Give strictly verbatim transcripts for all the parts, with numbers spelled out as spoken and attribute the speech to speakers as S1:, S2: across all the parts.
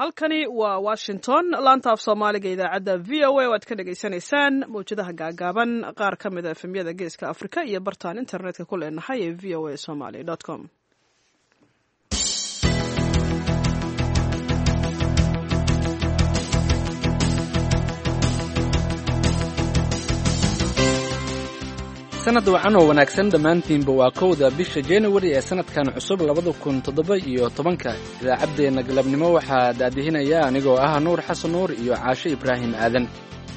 S1: halkani waa washington laanta af soomaaliga idaacadda v o a oo aad ka dhagaysanaysaan mawjadaha gaagaaban qaar ka mid a efemyada geeska afrika iyo bartaan internetka ku leenahay ee v o a somaly com
S2: sanad wacan oo wanaagsan dhammaantiinba waa kowda bisha januari ee sanadkan cusub labada kun toddoba iyo tobanka idaacaddeenna galabnimo waxaa daadihinaya anigoo ah nuur xasan nuur iyo caashe ibraahim aadan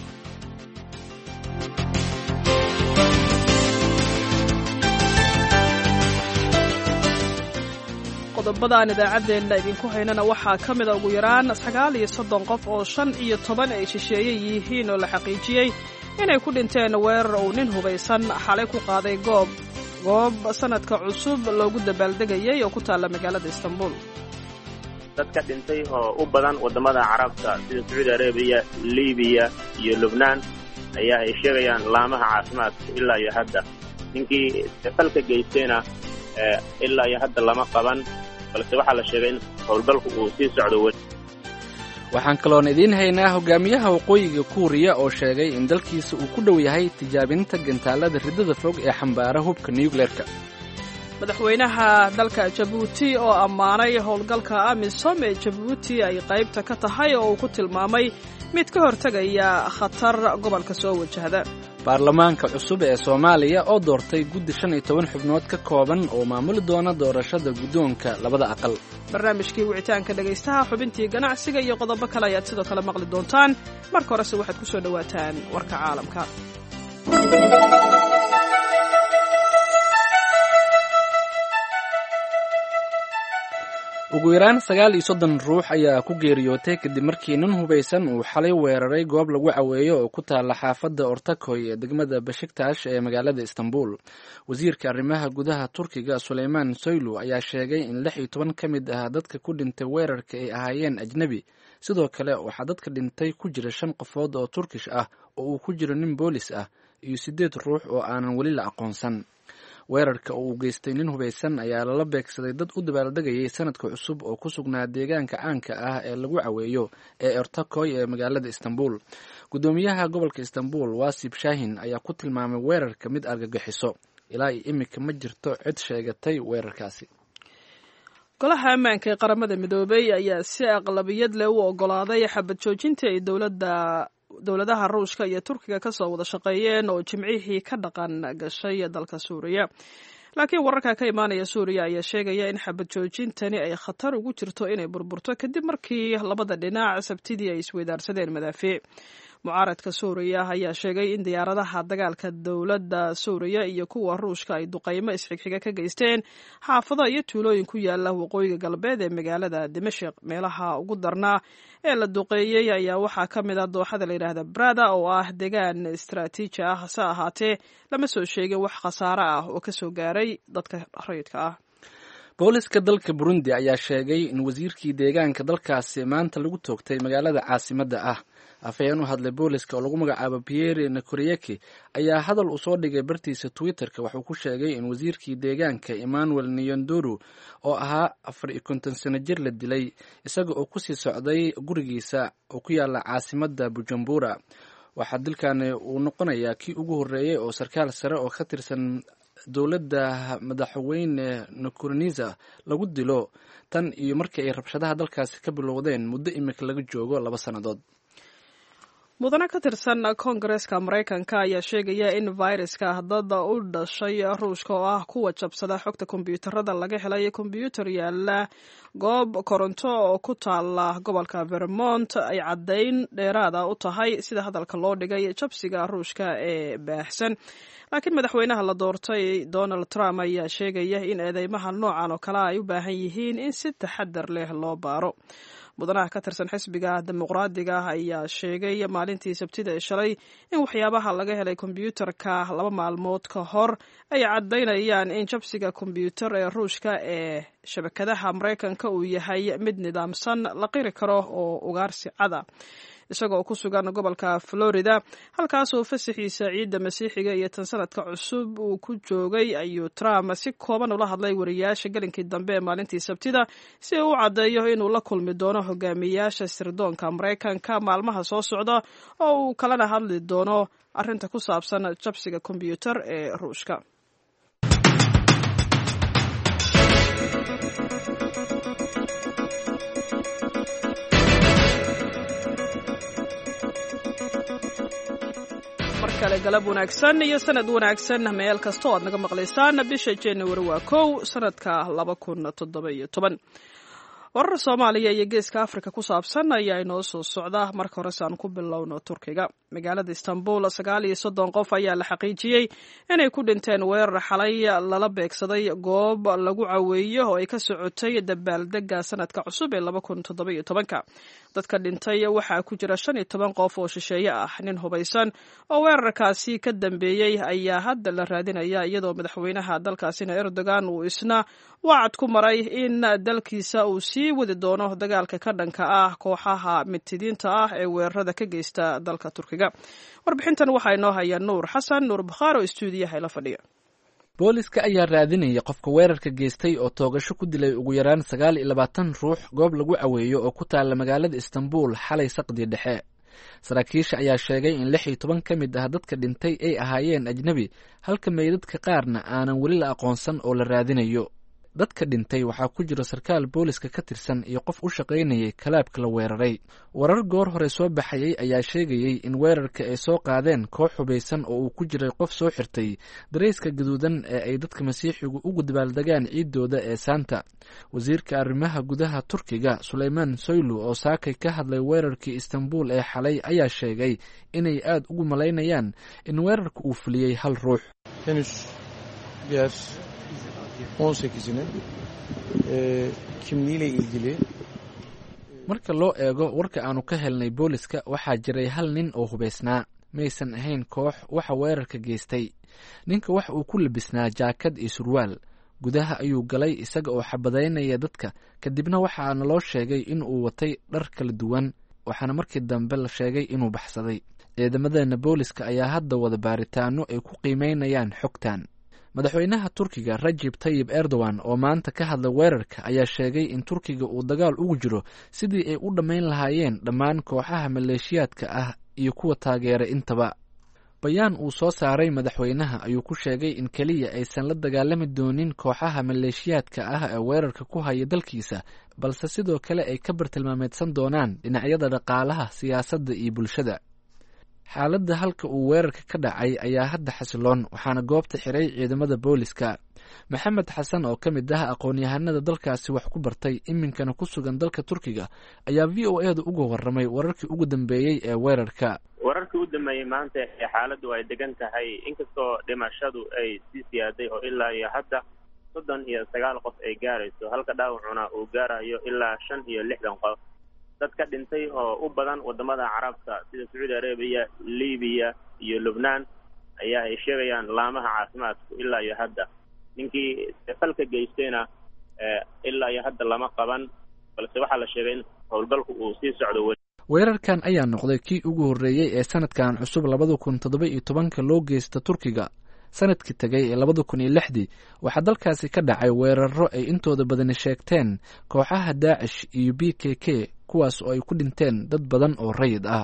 S1: qodobadaan idaacaddeenna idinku haynana waxaa ka mida ugu yaraan sagaal iyo soddon qof oo shan iyo toban ay shisheeye yihiin oo la xaqiijiyey inay ku dhinteen weerar uu nin hubaysan xalay ku qaaday goob goob sanadka cusub loogu dabaaldegayay oo ku taalla magaalada istanbul
S3: dadka dhintay oo u badan waddamada carabta sida sacuudi arabiya libiya iyo lubnaan ayaa ay sheegayaan laamaha caafimaadka ilaa iyo hadda ninkii falka geystayna ilaa iyo hadda lama qaban balse waxaa la sheegay in howlgalku uu sii socdo weli
S2: waxaan kaloon idiin haynaa hogaamiyaha waqooyiga kuuriya oo sheegay in dalkiisa uu ku dhow yahay tijaabinta gantaalada riddada fog ee xambaara hubka nucleerka
S1: madaxweynaha dalka jabuuti oo ammaanay howlgalka amisom ee jabuuti ay qaybta ka tahay oo uu ku tilmaamay mid ka hortegaya khatar gobolka soo wajahda
S2: baarlamaanka cusub ee soomaaliya oo doortay guddi shan iyo toban xubnood ka kooban oo maamuli doona doorashada guddoonka labada aqal
S1: barnaamijkii wicitaanka dhegaystaha xubintii ganacsiga iyo qodobo kale ayaad sidoo kale maqli doontaan marka horese waxaad ku soo dhowaataan warka caalamka
S2: ugu yaraan sagaal iyo soddon ruux ayaa ku geeriyootay kadib markii nin hubaysan uu xalay weeraray goob lagu caweeyo oo ku taalla xaafadda ortakoy ee degmada bashiktash ee magaalada istanbul wasiirka arrimaha gudaha turkiga suleymaan soylu ayaa sheegay in lix iyo toban ka mid ah dadka ku dhintay weerarka ay ahaayeen ajnebi sidoo kale waxaa dadka dhintay ku jira shan qofood oo turkish ah oo uu ku jiro nin boolis ah iyo siddeed ruux oo aanan weli la aqoonsan weerarka oo uu geystay nin hubaysan ayaa lala beegsaday dad u dabaaldegayay sanadka cusub oo ku sugnaa deegaanka caanka ah ee lagu caweeyo ee ortakoy ee magaalada istanbul guddoomiyaha gobolka istanbul wasib shahin ayaa ku tilmaamay weerarka mid argagixiso ilaa iyo imika ma jirto cid sheegatay weerarkaasi
S1: golaha ammaanka ee qaramada midoobay ayaa si aqlabiyad leh u ogolaaday xabad joojinta ay dowladda dowladaha ruushka iyo turkiga ka soo wada shaqeeyeen oo jimcihii ka dhaqan gashay dalka suuriya laakiin wararka ka imaanaya suuriya ayaa sheegaya in xabad joojintani ay khatar ugu jirto inay burburto kadib markii labada dhinac sabtidii ay isweydaarsadeen madaafiic mucaaradka suuriya ayaa sheegay in diyaaradaha dagaalka dowladda suuriya iyo kuwa ruushka ay duqaymo isxigxiga ka geysteen xaafado iyo tuulooyin ku yaala waqooyiga galbeed ee magaalada dimashik meelaha ugu darnaa ee la duqeeyey ayaa waxaa ka mid ah dooxada la yidhaahda brada oo ah deegaan istaraatiiji ah hase ahaatee lama soo sheegin wax khasaare ah oo ka soo gaaray dadka rayidka ah
S2: booliska dalka burundi ayaa sheegay in wasiirkii deegaanka dalkaasi maanta lagu toogtay magaalada caasimadda ah afhayeen u hadlay booliska oo lagu magacaabo pierre nakoreyeki ayaa hadal uu soo dhigay bartiisa twitterka wuxuu ku sheegay in wasiirkii deegaanka emmanuel niyondoru oo ahaa afar iyo konton sano jir la dilay isaga oo kusii socday gurigiisa oo ku yaala caasimadda bujumbura waxaa dilkani uu noqonayaa kii ugu horreeyey oo sarkaal sare oo ka tirsan dowladda madaxweyne nkurunziza lagu dilo tan iyo markii ay rabshadaha dalkaasi ka bilowdeen muddo imika laga joogo laba sannadood
S1: mudane ka tirsan koongareeska maraykanka ayaa sheegaya in fayraska dada u dhashay ruushka oo ah kuwa jabsada xogta kombyuutarada laga helay kombyuutar yaala goob koronto oo ku taala gobolka vermont ay caddayn dheeraada u tahay sida hadalka loo dhigay jabsiga ruushka ee baahsan laakiin madaxweynaha la doortay donald trump ayaa sheegaya in eedeymaha noocan oo kale ay u baahan yihiin in si taxadar leh loo baaro mudanaha ka tirsan xisbiga dimuqraadiga ayaa sheegay maalintii sabtida ee shalay in waxyaabaha laga helay kombyuutarka laba maalmood ka hor ay caddaynayaan in jabsiga kombyuutar ee ruushka ee shabakadaha maraykanka uu yahay mid nidaamsan la qiri karo oo ugaarsi cada isagoo ku sugan gobolka Florida halkaasoo fasaxiisa ciidda masiixiga iyo tan sanadka cusub uu ku joogay ayuu Trump si kooban ula hadlay wariyaasha galinkii dambe ee maalintii Sabtida si uu u caddeeyo inuu la kulmi doono hogaamiyaasha sirdoonka Mareykanka maalmaha soo socda oo uu kalena hadli doono arrinta ku saabsan jabsiga kombiyuutar ee Ruushka. markale galab wanaagsan iyo sanad wanaagsan meel kasta oo aad naga maqlaysaan bisha January waa kow sanadka laba kun toddoba iyo toban. warar Soomaaliya iyo geeska Afrika ku saabsan ayaa inoo soo socda marka hore saan ku bilowno Turkiga. magaalada Istanbul sagaal iyo soddon qof ayaa la xaqiijiyay inay ku dhinteen weerar xalay lala beegsaday goob lagu caweeyo oo ay ka socotay dabaaldega sanadka cusub ee laba kun toddoba iyo toban. dadka dhintay waxaa ku jira shan iyo toban qof oo shisheeye ah. nin hubaysan oo weerarkaasi ka dambeeyay ayaa hadda la raadinaya iyadoo madaxweynaha dalkaasina Erdogan uu isna wacad ku maray in dalkiisa uu sii wadi doono dagaalka ka dhanka ah kooxaha mitidiinta ah ee weerarada ka geysta dalka Turkiga. warbixintan waxaa inoo haya Nuur Xasan Nuur Bukhari oo stuudiyaha la fadhiya.
S2: booliska ayaa raadinaya qofka weerarka geystay oo toogasho ku dilay ugu yaraan sagaal iyo labaatan ruux goob lagu caweeyo oo ku taala magaalada Istanbul xalay saqdi dhexe. saraakiisha ayaa sheegay in lix iyo toban ka mid ah dadka dhintay ay ahaayeen ajnabi halka meydadka qaarna aanan weli la aqoonsan oo la raadinayo. dadka dhintay waxaa ku jira sarkaal booliska ka tirsan iyo qof u shaqaynayay kalaabka la weeraray. warar goor hore soo baxayay ayaa sheegayay in weerarka ay soo qaadeen koox hubaysan oo uu ku jiray qof soo xirtay dareyska gaduudan ee ay dadka masiixigu ugu dabaaldegaan ciidooda ee Saanta. wasiirka arrimaha gudaha Turkiga Suleyman Soylu oo saakay ka hadlay weerarkii Istanbul ee xalay ayaa sheegay inay aad ugu malaynayaan in weerarka uu fuliyay hal ruux.
S4: on sekizinin e, kimliğiyle ilgili
S2: marka loo eego warka aanu ka helnay booliska waxaa jiray hal nin oo hubaysnaa. maysan ahayn koox waxa weerarka geystay. ninka wax uu ku labisnaa jaakad iyo surwaal. gudaha ayuu galay isaga oo xabadaynaya dadka kadibna waxaa naloo sheegay in uu watay dhar kala duwan waxaana markii dambe la sheegay inuu baxsaday. ciidamadeena booliska ayaa hadda wada baaritaano ay ku qiimeynayaan xogtan. madaxweynaha Turkiga Recep Tayyip Erdogan oo maanta ka hadlay weerarka ayaa sheegay in Turkiga uu dagaal ugu jiro sidii ay u dhameyn lahaayeen dhammaan kooxaha maleeshiyaadka ah iyo kuwa taageera intaba. bayaan uu soo saaray madaxweynaha ayuu ku sheegay in kaliya aysan la dagaalami doonin kooxaha maleeshiyaadka ah ee weerarka ku haya dalkiisa balse sidoo kale ay ka bartilmaameedsan doonaan dhinacyada dhaqaalaha, siyaasadda iyo bulshada. xaaladda halka uu weerarka ka dhacay ayaa hadda xasiloon waxaana goobta xiray ciidamada booliska. maxamed xasan oo ka mid ah aqoon-yahanada dalkaasi wax ku bartay iminkana ku sugan dalka Turkiga ayaa v o eeda uga warramay wararkii ugu dambeeyey ee weerarka.
S3: wararkii ugu dambeeyey maanta ee xaaladdu ay degan tahay inkastoo dhimashadu ay sii siyaaday oo ilaa iyo hadda soddon iyo sagaal qof ay gaarayso halka dhaawacuna uu gaarayo ilaa shan iyo lixdan qof. dadka dhintay oo u badan wadamada Carabta sida Saudi Arabia, Libiya iyo Lebanon ayaa ay sheegayaan laamaha caafimaadku ilaa iyo hadda. ninkii falka geystayna ilaa iyo hadda lama qaban balse waxaa la sheegay in howlgalku uu sii socdo.
S2: weerarkan ayaa noqday kii ugu horreeyay ee sanadkan cusub labada kun toddoba iyo tobanka loo geysta Turkiga. sanadkii tagay ee labada kun iyo lixdii waxaa dalkaasi ka dhacay weeraro ay intooda badani sheegteen kooxaha Daacish iyo B K K kuwaas oo ay ku dhinteen dad badan oo rayid ah.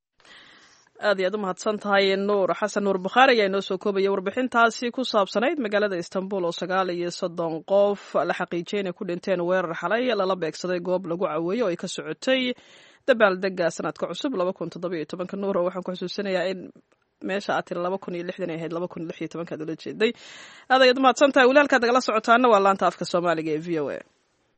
S1: aad iyo aad u mahadsan tahay Nuur Xasan Nuur Bukhari ayaa inoo soo koobaya warbixintaasi ku saabsanayd magaalada Istanbul oo sagaal iyo soddon qof la xaqiijiyay inay ku dhinteen weerar xalay lala beegsaday goob lagu caweeyo oo ay ka socotay dabaaldega sanadka cusub laba kun toddoba iyo toban. Nuur waxaan ku xusuusinayaa in meesha aad tiri laba kun iyo lixdan ay ahayd laba kun lix iyo toban kaad ula jeeday. aad ayaad u mahadsan tahay. walaalkaad nagala socotaana waa laanta afka Soomaaliga ee V O A.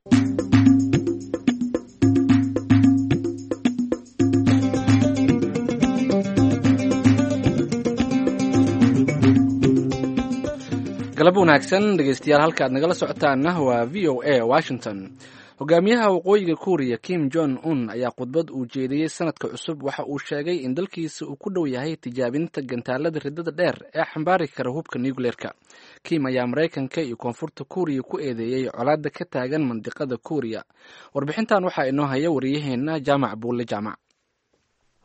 S2: galab wanaagsan dhegeystayaal halkaad nagala socotaana waa V O A Washington. hogaamiyaha waqooyiga Kuuriya Kim Jong Un ayaa khudbad uu jeediyey sanadka cusub waxa uu sheegay in dalkiisa uu ku dhow yahay tijaabinta gantaalada ridada dheer ee xambaari kara hubka nuclearka. Kim ayaa Mareykanka iyo koonfurta Kuuriya ku eedeeyey colaadda ka taagan mandiqada Kuuriya. warbixintan waxaa inoo haya wariyaheena Jaamac Buule Jaamac.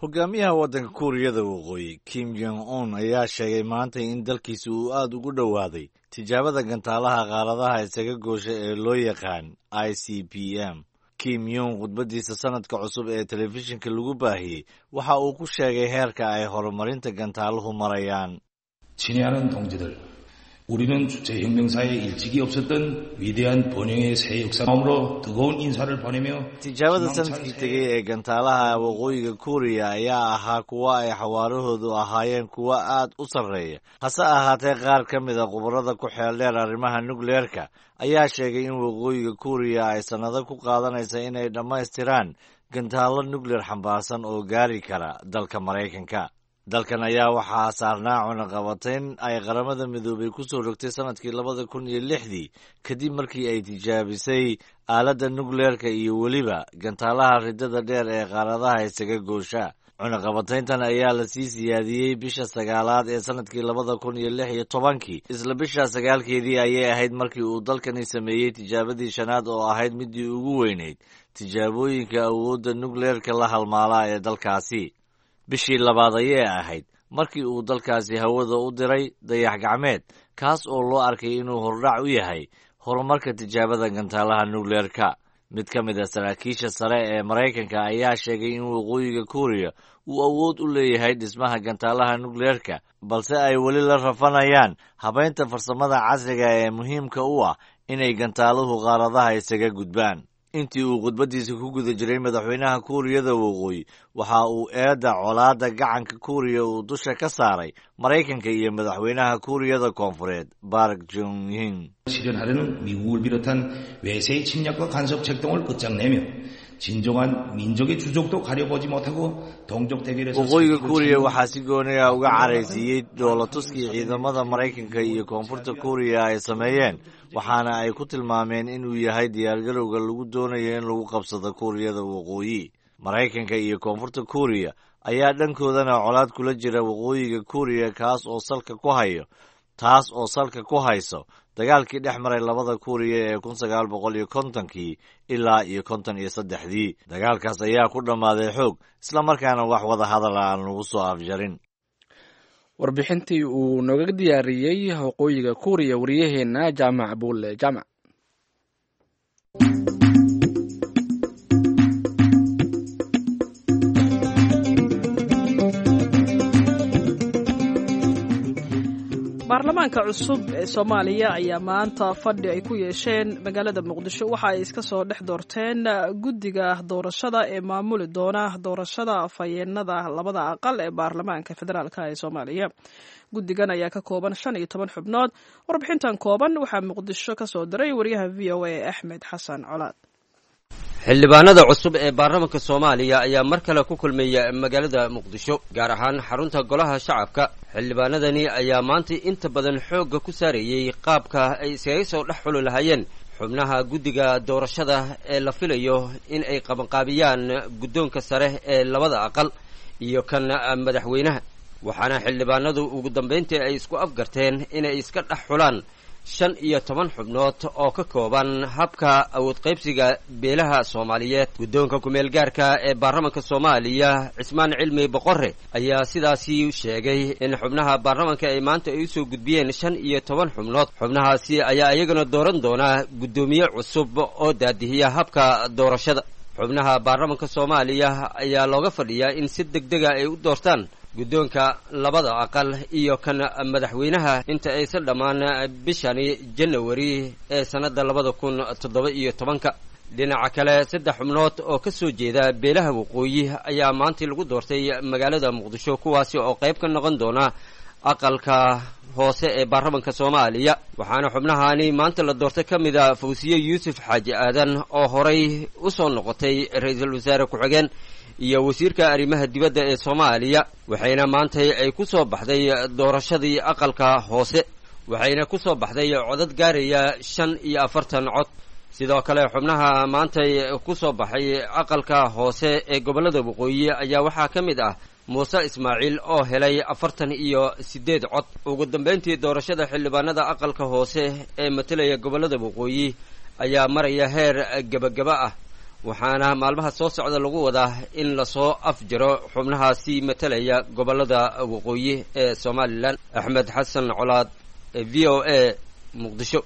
S5: hogaamiyaha waddanka kuuriyada waqooyi kim jong un ayaa sheegay maanta in dalkiisa uu aad ugu dhowaaday tijaabada gantaalaha qaaradaha isaga goosha ee loo yaqaan i c b m. kim yong khudbaddiisa sanadka cusub ee telefishinka lagu baahiyey waxa uu ku sheegay heerka ay horumarinta gantaaluhu marayaan.
S6: 친애하는 동지들, 우리는 주체혁명사에 일찍이 없었던 위대한 번영의 새 역사 마음으로 뜨거운 인사를 보내며
S5: tijaabada sanadkii tegay ee gantaalaha waqooyiga kuuriya ayaa ahaa kuwa ay xawaarahoodu ahaayeen kuwa aad u sarreeya. hase ahaatee qaar ka mid a khubarada ku xeeldheer arrimaha nukleerka ayaa sheegay in waqooyiga kuuriya ay sannado ku qaadanaysa inay dhammaystiraan gantaallo nukleer xambaarsan oo gaari kara dalka Maraykanka. dalkan ayaa waxaa saarnaa cunaqabatayn ay qaramada midoobay ku soo rogtay sanadkii labada kun iyo lixdii kadib markii ay tijaabisay aaladda nukleerka iyo weliba gantaalaha riddada dheer ee qaaradaha isaga goosha. cunaqabatayntan ayaa la sii siyaadiyey bisha sagaalaad ee sanadkii labada kun iyo lix iyo tobankii. isla bisha sagaalkeedii ayay ahayd markii uu dalkani sameeyey tijaabadii shanaad oo ahayd midii ugu weynayd tijaabooyinka awoodda nukleerka la halmaalaa ee dalkaasi. bishii labaad ayay ahayd markii uu dalkaasi hawada u diray dayax gacmeed kaas oo loo arkay inuu hordhac u yahay horumarka tijaabada gantaalaha nukleerka. mid ka mid a saraakiisha sare ee Maraykanka ayaa sheegay in waqooyiga kuuriya uu awood u leeyahay dhismaha gantaalaha nukleerka balse ay weli la rafanayaan habaynta farsamada casriga ee muhiimka u ah inay gantaaluhu qaaradaha isaga gudbaan. intii uu khudbaddiisa ku guda jiray madaxweynaha kuuriyada waqooyi waxa uu eedda colaadda gacanka kuuriya uu dusha ka saaray Maraykanka iyo madaxweynaha kuuriyada koonfureed Park Geun-hye.
S6: 실현하려는 미국을 비롯한 외세의 침략과 간섭 책동을 끝장내며 진정한 민족의 주족도 가려보지 못하고 동족 대결에서
S5: waqooyiga kuuriya waxaa si gooni ah uga caraysiiyey dhoolatuskii ciidamada Maraykanka iyo koonfurta kuuriya ay sameeyeen waxaana ay ku tilmaameen inuu yahay diyaargarowga lagu doonayo in lagu qabsado kuuriyada waqooyi. Maraykanka iyo koonfurta kuuriya ayaa dhankoodana colaad kula jira waqooyiga kuuriya kaas oo salka ku hayo taas oo salka ku hayso dagaalkii dhex maray labada kuuriya ee kun sagaal boqol iyo kontonkii ilaa iyo konton iyo saddexdii. dagaalkaas ayaa ku dhammaaday xoog isla markaana wax wada hadal aan lagu soo afjarin.
S2: warbixintii uu nooga diyaariyey waqooyiga kuuriya wariyaheenna jaamac buule jaamac.
S1: baarlamaanka cusub ee Soomaaliya ayaa maanta fadhi ay ku yeesheen magaalada Muqdisho waxa ay iska soo dhex doorteen guddiga doorashada ee maamuli doona doorashada afhayeenada labada aqal ee baarlamaanka federaalka ee Soomaaliya. guddigan ayaa ka kooban shan iyo toban xubnood. warbixintan kooban waxaa Muqdisho ka soo diray wariyaha V O A Axmed Xasan Colaad.
S7: xildhibaanada cusub ee baarlamaanka Soomaaliya ayaa mar kale ku kulmaya magaalada Muqdisho gaar ahaan xarunta golaha shacabka. xildhibaanadani ayaa maanta inta badan xoogga ku saarayay qaabka ay isaga soo dhex xuli lahaayeen xubnaha guddiga doorashada ee la filayo in ay qabanqaabiyaan guddoonka sare ee labada aqal iyo kan madaxweynaha. waxaana xildhibaanadu ugu dambeyntii ay isku afgarteen inay iska dhex xulaan shan iyo toban xubnood oo ka kooban habka awood qaybsiga beelaha Soomaaliyeed. guddoonka kumeel gaarka ee baarlamaanka Soomaaliya Cismaan Cilmi Boqorre ayaa sidaasi sheegay in xubnaha baarlamaanka ay maanta ay soo gudbiyeen shan iyo toban xubnood. xubnahaasi ayaa iyagana dooran doona guddoomiye cusub oo daadihiya habka doorashada. xubnaha baarlamaanka Soomaaliya ayaa looga fadhiyaa in si degdeg ah ay u doortaan guddoonka labada aqal iyo kan madaxweynaha inta aysan dhammaan bishani January ee sanada labada kun toddoba iyo tobanka. dhinaca kale saddex xubnood oo ka soo jeeda beelaha waqooyi ayaa maanta lagu doortay magaalada Muqdisho kuwaasi oo qayb ka noqon doona aqalka hoose ee baarlamaanka Soomaaliya. waxaana xubnahani maanta la doortay ka mid ah Fawsiye Yuusuf Xaaji Aadan oo horay u soo noqotay ra'iisul wasaare ku-xigeen iyo wasiirka arrimaha dibadda ee Soomaaliya. waxayna maanta ay ku soo baxday doorashadii aqalka hoose waxayna ku soo baxday codad gaaraya shan iyo afartan cod. sidoo kale xubnaha maanta ku soo baxay aqalka hoose ee gobolada waqooyi ayaa waxaa ka mid ah Muuse Ismaaciil oo helay afartan iyo siddeed cod. ugu dambeyntii doorashada xildhibaanada aqalka hoose ee matalaya gobolada waqooyi ayaa maraya heer gabagaba ah waxaana maalmaha soo socda lagu wadaa in lasoo afjaro xubnahaasi matalaya gobollada waqooyi ee somalilan. axmed xasan colaad, v o a, muqdisho.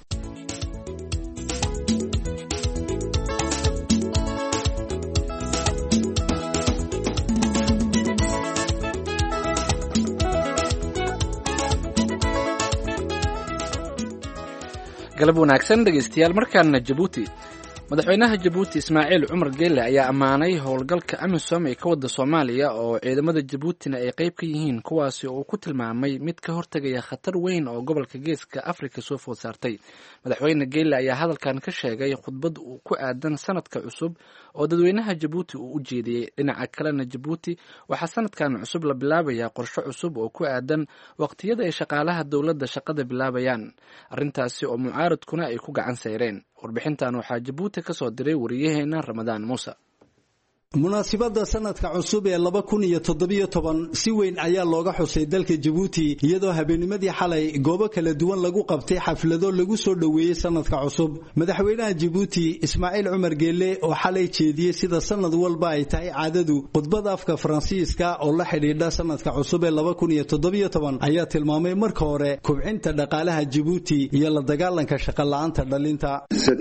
S2: galab wanaagsan dhegaystayaal. markaana jabuuti, madaxweynaha jabuuti ismaaciil cumar geele ayaa ammaanay howlgalka amisom ee ka wada soomaaliya oo ciidamada jabuutina ay qayb ka yihiin, kuwaasi oo uu ku tilmaamay mid ka hortegaya khatar weyn oo gobolka geeska afrika soo food saartay. madaxweyne geele ayaa hadalkan ka sheegay khudbad uu ku aadan sanadka cusub oo dadweynaha jabuuti uu u jeediyey. dhinaca kalena jabuuti waxaa sanadkan cusub la bilaabayaa qorshe cusub oo ku aadan waqtiyada ay shaqaalaha dowladda shaqada bilaabayaan, arrintaasi oo mucaaradkuna ay ku gacan sayreen. warbixintan waxaa jabuuti ka soo diray wariyaheena ramadaan muuse.
S8: munaasibadda sanadka cusub ee laba kun iyo toddobiyo toban si weyn ayaa looga xusay dalka Jabuuti, iyadoo habeennimadii xalay goobo kala duwan lagu qabtay xaflado lagu soo dhoweeyay sanadka cusub. madaxweynaha Jabuuti Ismaaciil Cumar Geele oo xalay jeediyay sida sanad walba ay tahay caadadu khudbada afka Faransiiska oo la xidhiidha sanadka cusub ee laba kun iyo toddobiyo toban ayaa tilmaamay marka hore kubcinta dhaqaalaha Jabuuti iyo la dagaalanka shaqo la'aanta dhalinta.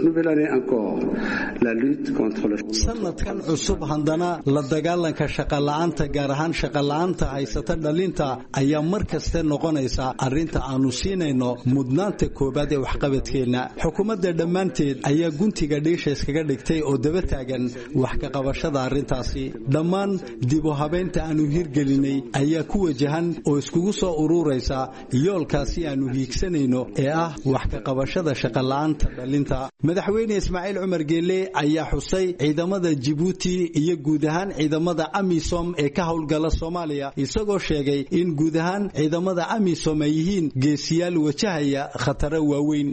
S8: sanadkan cusub haddana la dagaalanka shaqo la'aanta, gaar ahaan shaqo la'aanta haysata dhalinta, ayaa mar kaste noqonaysa arrinta aanu siinayno mudnaanta koobaad ee waxqabadkeenna. xukuumadda dhammaanteed ayaa guntiga dhiisha iskaga dhigtay oo daba taagan wax ka qabashada arrintaasi. dhammaan dib u habeynta aanu hirgelinay ayaa ku wajahan oo iskugu soo ururaysa yoolkaasi aanu hiigsanayno ee ah wax ka qabashada shaqo la'aanta dhalinta. madaxweyne Ismaaciil Cumar Geele ayaa xusay ciidamada Jabuuti iyo guud ahaan ciidamada amisom ee ka howlgala Soomaaliya, isagoo sheegay in guud ahaan ciidamada amisom ay yihiin geesiyaal wajahaya khataro waaweyn.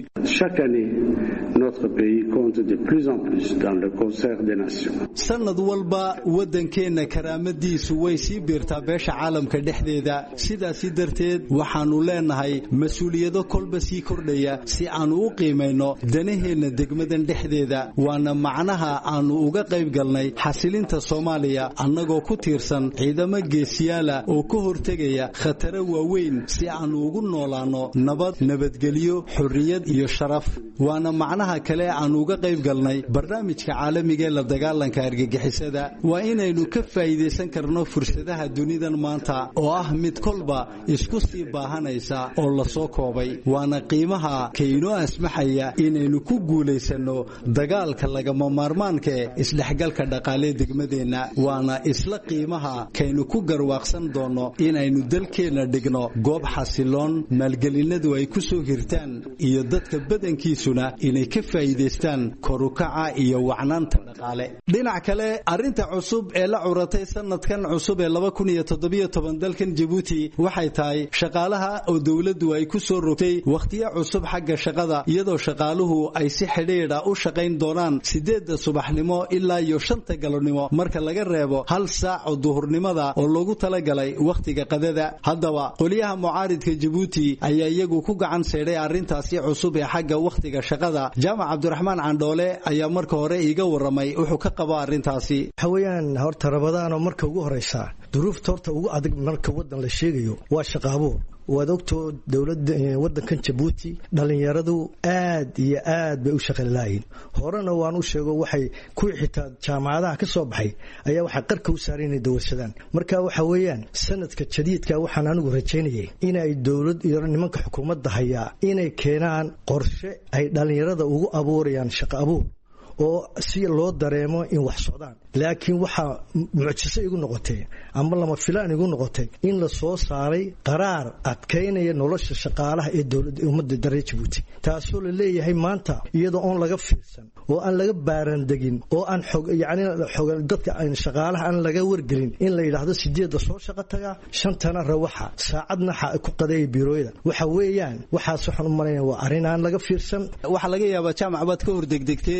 S9: Notre pays compte de plus en plus dans le concert des nations.
S8: sanad walba wadankeena karaamadiisu way sii biirtaa beesha caalamka dhexdeeda. sidaasi darteed waxaanu leenahay mas'uuliyado kolba sii kordhaya si aanu u qiimayno danaheena degmadan dhexdeeda. waana macnaha aanu uga qayb galnay xasilinta Soomaaliya annagoo ku tiirsan ciidamo geesiyaala oo ka hortegaya khataro waaweyn si aanu ugu noolaano nabad, nabadgelyo, xurriyad iyo sharaf. waana macnaha kale aan uga qayb galnay barnaamijka caalamiga ee la dagaalanka argagixisada. waa inaynu ka faa'iideysan karno fursadaha dunidan maanta oo ah mid kolba isku sii baahanaysa oo la soo koobay. waana qiimaha kaynoo asmaxaya inaynu ku guulaysano dagaalka lagama maarmaanka ee isdhexgalka dhaqaale degmadeenna. waana isla qiimaha kaynu ku garwaaqsan doono inaynu dalkeena dhigno goob xasiloon, maalgelinadu ay ku soo hirtaan iyo dadka badankiisuna inay ka faa'iideystaan korukaca iyo wacnaanta dhaqaale. dhinac kale, arrinta cusub ee la curatay sanadkan cusub ee laba kun iyo toddobiyo toban dalkan Jabuuti waxay tahay shaqaalaha oo dawladdu ay ku soo rogtay waqtiyo cusub xagga shaqada, iyadoo shaqaaluhu ay si xidhiidha u shaqayn doonaan sideedda subaxnimo ilaa iyo shanta galabnimo marka laga reebo hal saac oo duhurnimada oo loogu talagalay waqtiga qadada. haddaba qoliyaha mucaaridka Jabuuti ayaa iyagu ku gacan seedhay arrintaasi cusub ee xagga waqtiga shaqada. jaamac cabdiraxmaan candhoole ayaa marka hore iiga waramay wuxuu ka qabo arrintaasi.
S10: hawayaan horta rabadaanoo marka ugu horeysa duruufta horta ugu adag marka wadan la sheegayo waa shaqaabo. waad ogtoo dowladda wadankan Jabuuti dhalinyaradu aad iyo aad bay u shaqeeyeen. horena waan u sheego waxay ku xitaa jaamacadaha ka soo baxay ayaa waxa qarka u saareen dawladdan. marka waxa weeyaan sanadka jadiidka waxaan anigu rajaynayay in ay dowlad iyo nimanka xukuumadda haya inay keenaan qorshe ay dhalinyarada ugu abuurayaan shaqo abuur oo si loo dareemo in wax socdaan. laakiin waxa mucjiso igu noqotay ama lama filaan igu noqotay in la soo saaray qaraar adkeynaya nolosha shaqaalaha ee dawladda ummadda dalka Jabuuti, taasoo la leeyahay maanta iyadoo aan laga fiirsan oo aan laga baaran degin oo aan xog yaani xog dadka aan shaqaalaha aan laga wargelin in la yiraahdo sideedda soo shaqo taga shantana rawaxa saacadna ku qaday biirooyada. waxa weeyaan waxaas waxaan u maleeyaa waa arrin aan laga fiirsan.
S8: waxa laga yaabaa jaamac baad ka hor degdegtay dawladdu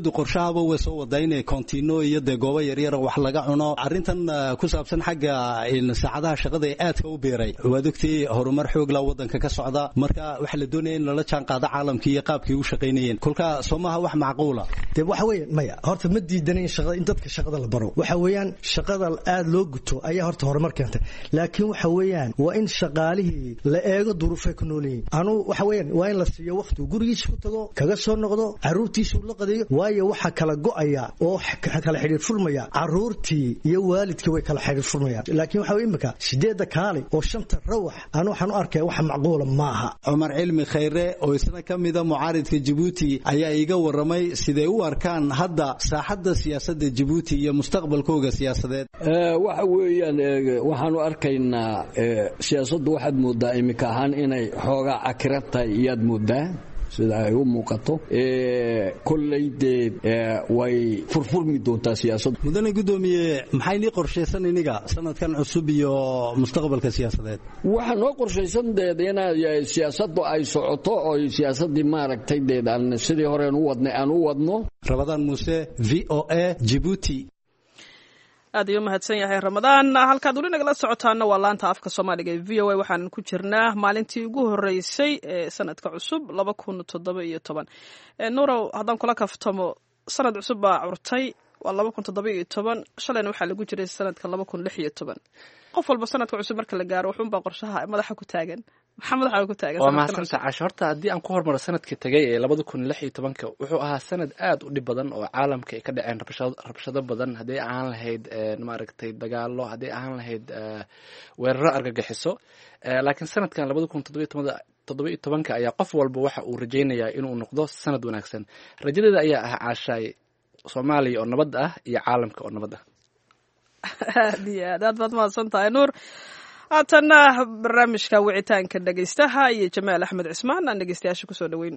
S8: dawladdu qorshahaba way soo wadaa inay kontiino iyo dee goobo yaryar wax laga cuno arrintan ku saabsan xagga saacadaha shaqada ee aadka u beeray waad ogtay horumar xoog la wadanka ka socda marka waxa la doonaya in lala jaan qaado caalamka iyo qaabkii u shaqaynayeen kolka Soomaha wax macquula
S10: dee waxa weeyaan maya horta ma diidanin shaqada in dadka shaqada la baro waxa weeyaan shaqada aad loo guto ayaa horta horumar keentay laakiin waxa weeyaan waa in shaqaalihii la eego duruufay ku noolyihiin anu waxa weeyaan waa in la siiyo waqti gurigiisa ku tago kaga soo noqdo caruurtiisa la qadeeyo waayo waxa kala go'aya oo kala xiriir furmaya caruurtii iyo waalidkii way kala xiriir furmayaan laakiin waxa weeyaan imika sideeda kaali oo shanta rawax anu waxaan u arkay wax macquul ma aha
S8: Umar Cilmi Khayre oo isna kamida mucaaridka Djibouti ayaa iga waramay sidee u arkaan hadda saaxadda siyaasadda Djibouti iyo mustaqbalkooda siyaasadeed
S11: ee waxa weeyaan waxaan u arkaynaa siyaasaddu waxaad moodaa imika ahaan inay xoogaa akirata iyad moodaa sida ay u muuqato ee kulleydee way furfurmi doontaa siyaasaddu
S8: mudane gudoomiye maxay ni qorsheysan iniga sanadkan cusub iyo mustaqbalka siyaasadeed
S11: waxa noo qorsheysan deedina siyaasaddu ay socoto oo siyaasadii maaragtay deedan sidii hore u wadnay aan u wadno
S8: Ramadan Muuse V O A Djibouti
S1: aad iyo mahadsan yahay Ramadaan halkaad wali nagala socotaana waa laanta afka Soomaaliga ee V O A waxaan ku jirnaa maalintii ugu horeysay ee sanadka cusub laba kun iyo toddoba iyo toban ee Nuurow haddaan kula kaftamo sanad cusub baa curtay waa laba kun iyo toddoba iyo toban shalayna waxa lagu jiray sanadka laba kun iyo lix iyo toban qof walba sanadka cusub marka la gaaro wuxuu baa qorshaha madaxa ku taagan maxamed waxa ku taagan
S2: waa mahadsantahay casho horta haddii aan ku hormaro sanadkii tagay ee laba kun iyo lix iyo toban wuxuu ahaa sanad aad u dhib badan oo caalamka ay ka dhaceen rabshado rabshado badan haddii aan lahayd maaragtay dagaalo haddii aan lahayd weeraro argagixiso laakiin sanadkan laba kun iyo toddoba iyo toban ayaa qof walba waxa uu rajaynayaa inuu noqdo sanad wanaagsan rajadeeda ayaa ah caashay Soomaaliya oo nabad ah iyo caalamka oo nabad ah
S1: aad iyo aad aad baad mahadsan tahay Nuur haatana barnaamijka wicitaanka dhagaystaha iyo Jamaal Axmed Cismaan aan dhagaystayaasha ku soo dhaweyno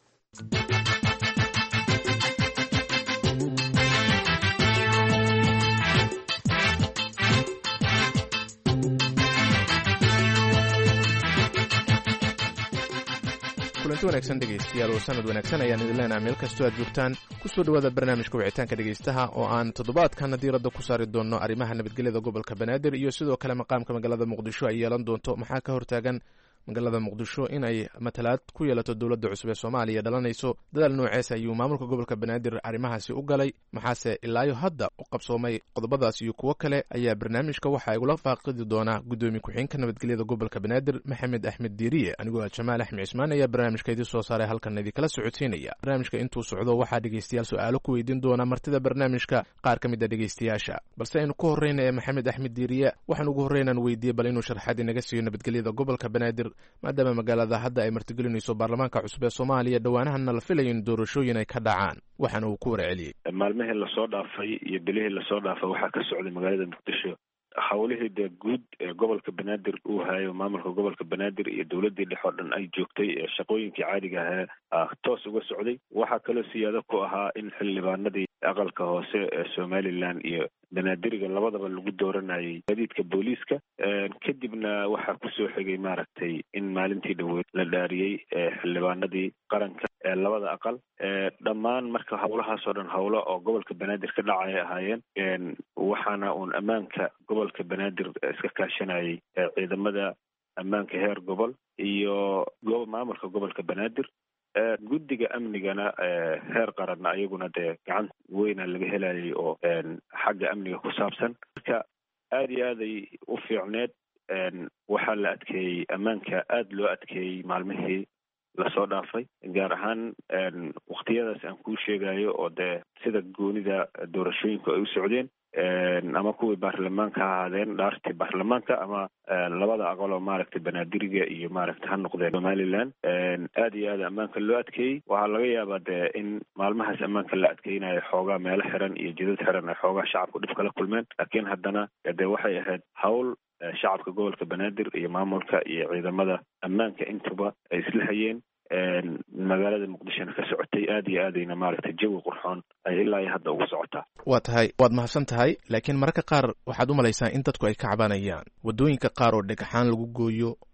S12: kulanti wanaagsan dhegaystayaal oo sanad wanaagsan ayaan idin leenahay meel kastoo aad joogtaan ku soo dhawaada barnaamijka wicitaanka dhegaystaha oo aan toddobaadkana diiradda ku saari doonno arrimaha nabadgelyada gobolka banaadir iyo sidoo kale maqaamka magaalada muqdisho ay yeelan doonto maxaa ka hortaagan magaalada muqdisho inay matalaad ku yeelato dowladda cusub ee Soomaaliya dhalanayso dadaal noocees ayuu maamulka gobolka banaadir arrimahaasi u galay maxaase ilaa iyo hadda u qabsoomay qodobadaas iyo kuwo kale ayaa barnaamijka waxa ay ula faaqidi doonaa gudoomiye ku-xigeenka nabadgelyada gobolka banaadir Maxamed Axmed Diiriye anigoo ah Jamaal Axmed Cismaan ayaa barnaamijka idin soo saaray halkan idin kala socodsiinaya barnaamijka intuu socdo waxaa dhagaystayaal su'aalo ku weydiin doona martida barnaamijka qaar ka mid ah dhagaystayaasha balse aynu ku horreynay Maxamed Axmed Diiriye waxaan ugu horreynaan weydiiyay bal inuu sharaxaad inaga siiyo nabadgelyada gobolka banaadir maadaama magaalada hadda ay martigelinayso baarlamaanka cusub ee Soomaaliya dhawaanahanna la filayo in doorashooyin ay ka dhacaan waxaana uu ku warceliyay
S13: maalmihii la soo dhaafay iyo bilihii la soo dhaafay waxaa ka socday magaalada Muqdisho hawlihii de guud ee gobolka banaadir uu hayo maamulka gobolka banaadir iyo dowladii dhexe oo dhan ay joogtay ee shaqooyinkii caadiga ahaa toos uga socday waxaa kaloo siyaado ku ahaa in xildhibaanadii aqalka hoose ee Somaliland iyo banaadiriga labadaba lagu dooranayay gaadiidka booliiska kadibna waxaa kusoo xigay maaragtay in maalintii dhaweyd la dhaariyey xildhibaanadii qaranka ee labada aqal dhammaan marka howlahaas oo dhan howlo oo gobolka banaadir ka dhacay ahaayeen waxaana uun ammaanka gobolka banaadir iska kaashanayay ciidamada ammaanka heer gobol iyo maamulka gobolka banaadir guddiga amnigana heer qaranna ayaguna dee gacan weyna laga helayay oo xagga amniga ku saabsan marka aada iyo aaday u fiicneed waxaa la adkeeyey ammaanka aada loo adkeeyey maalmihii lasoo dhaafay gaar ahaan waktiyadaas aan kuu sheegayo oo dee sida goonida doorashooyinku ay u socdeen ama kuwii baarlamaanka ha ahaadeen dhaartii baarlamaanka ama labada aqaloo maaragtay banaadiriga iyo maaragtay ha noqdeen Somaliland aada iyo aada ammaanka loo adkeeyey waxaa laga yaabaa dee in maalmahaas ammaanka la adkeynayo xoogaa meelo xiran iyo jidad xiran ay xoogaa shacabku dhib kala kulmeen laakiin haddana dee waxay ahayd hawl shacabka gobolka banaadir iyo maamulka iyo ciidamada ammaanka intuba ay isla hayeen magaalada muqdishona ka socotay aada iyo aadayna maaragtay jawi qurxoon ay ilaa iyo hadda ugu socotaa
S12: waa tahay waad mahadsan tahay laakiin mararka qaar waxaad u malaysaa in dadku ay ka cabanayaan waddooyinka qaar oo dhagaxaan lagu gooyo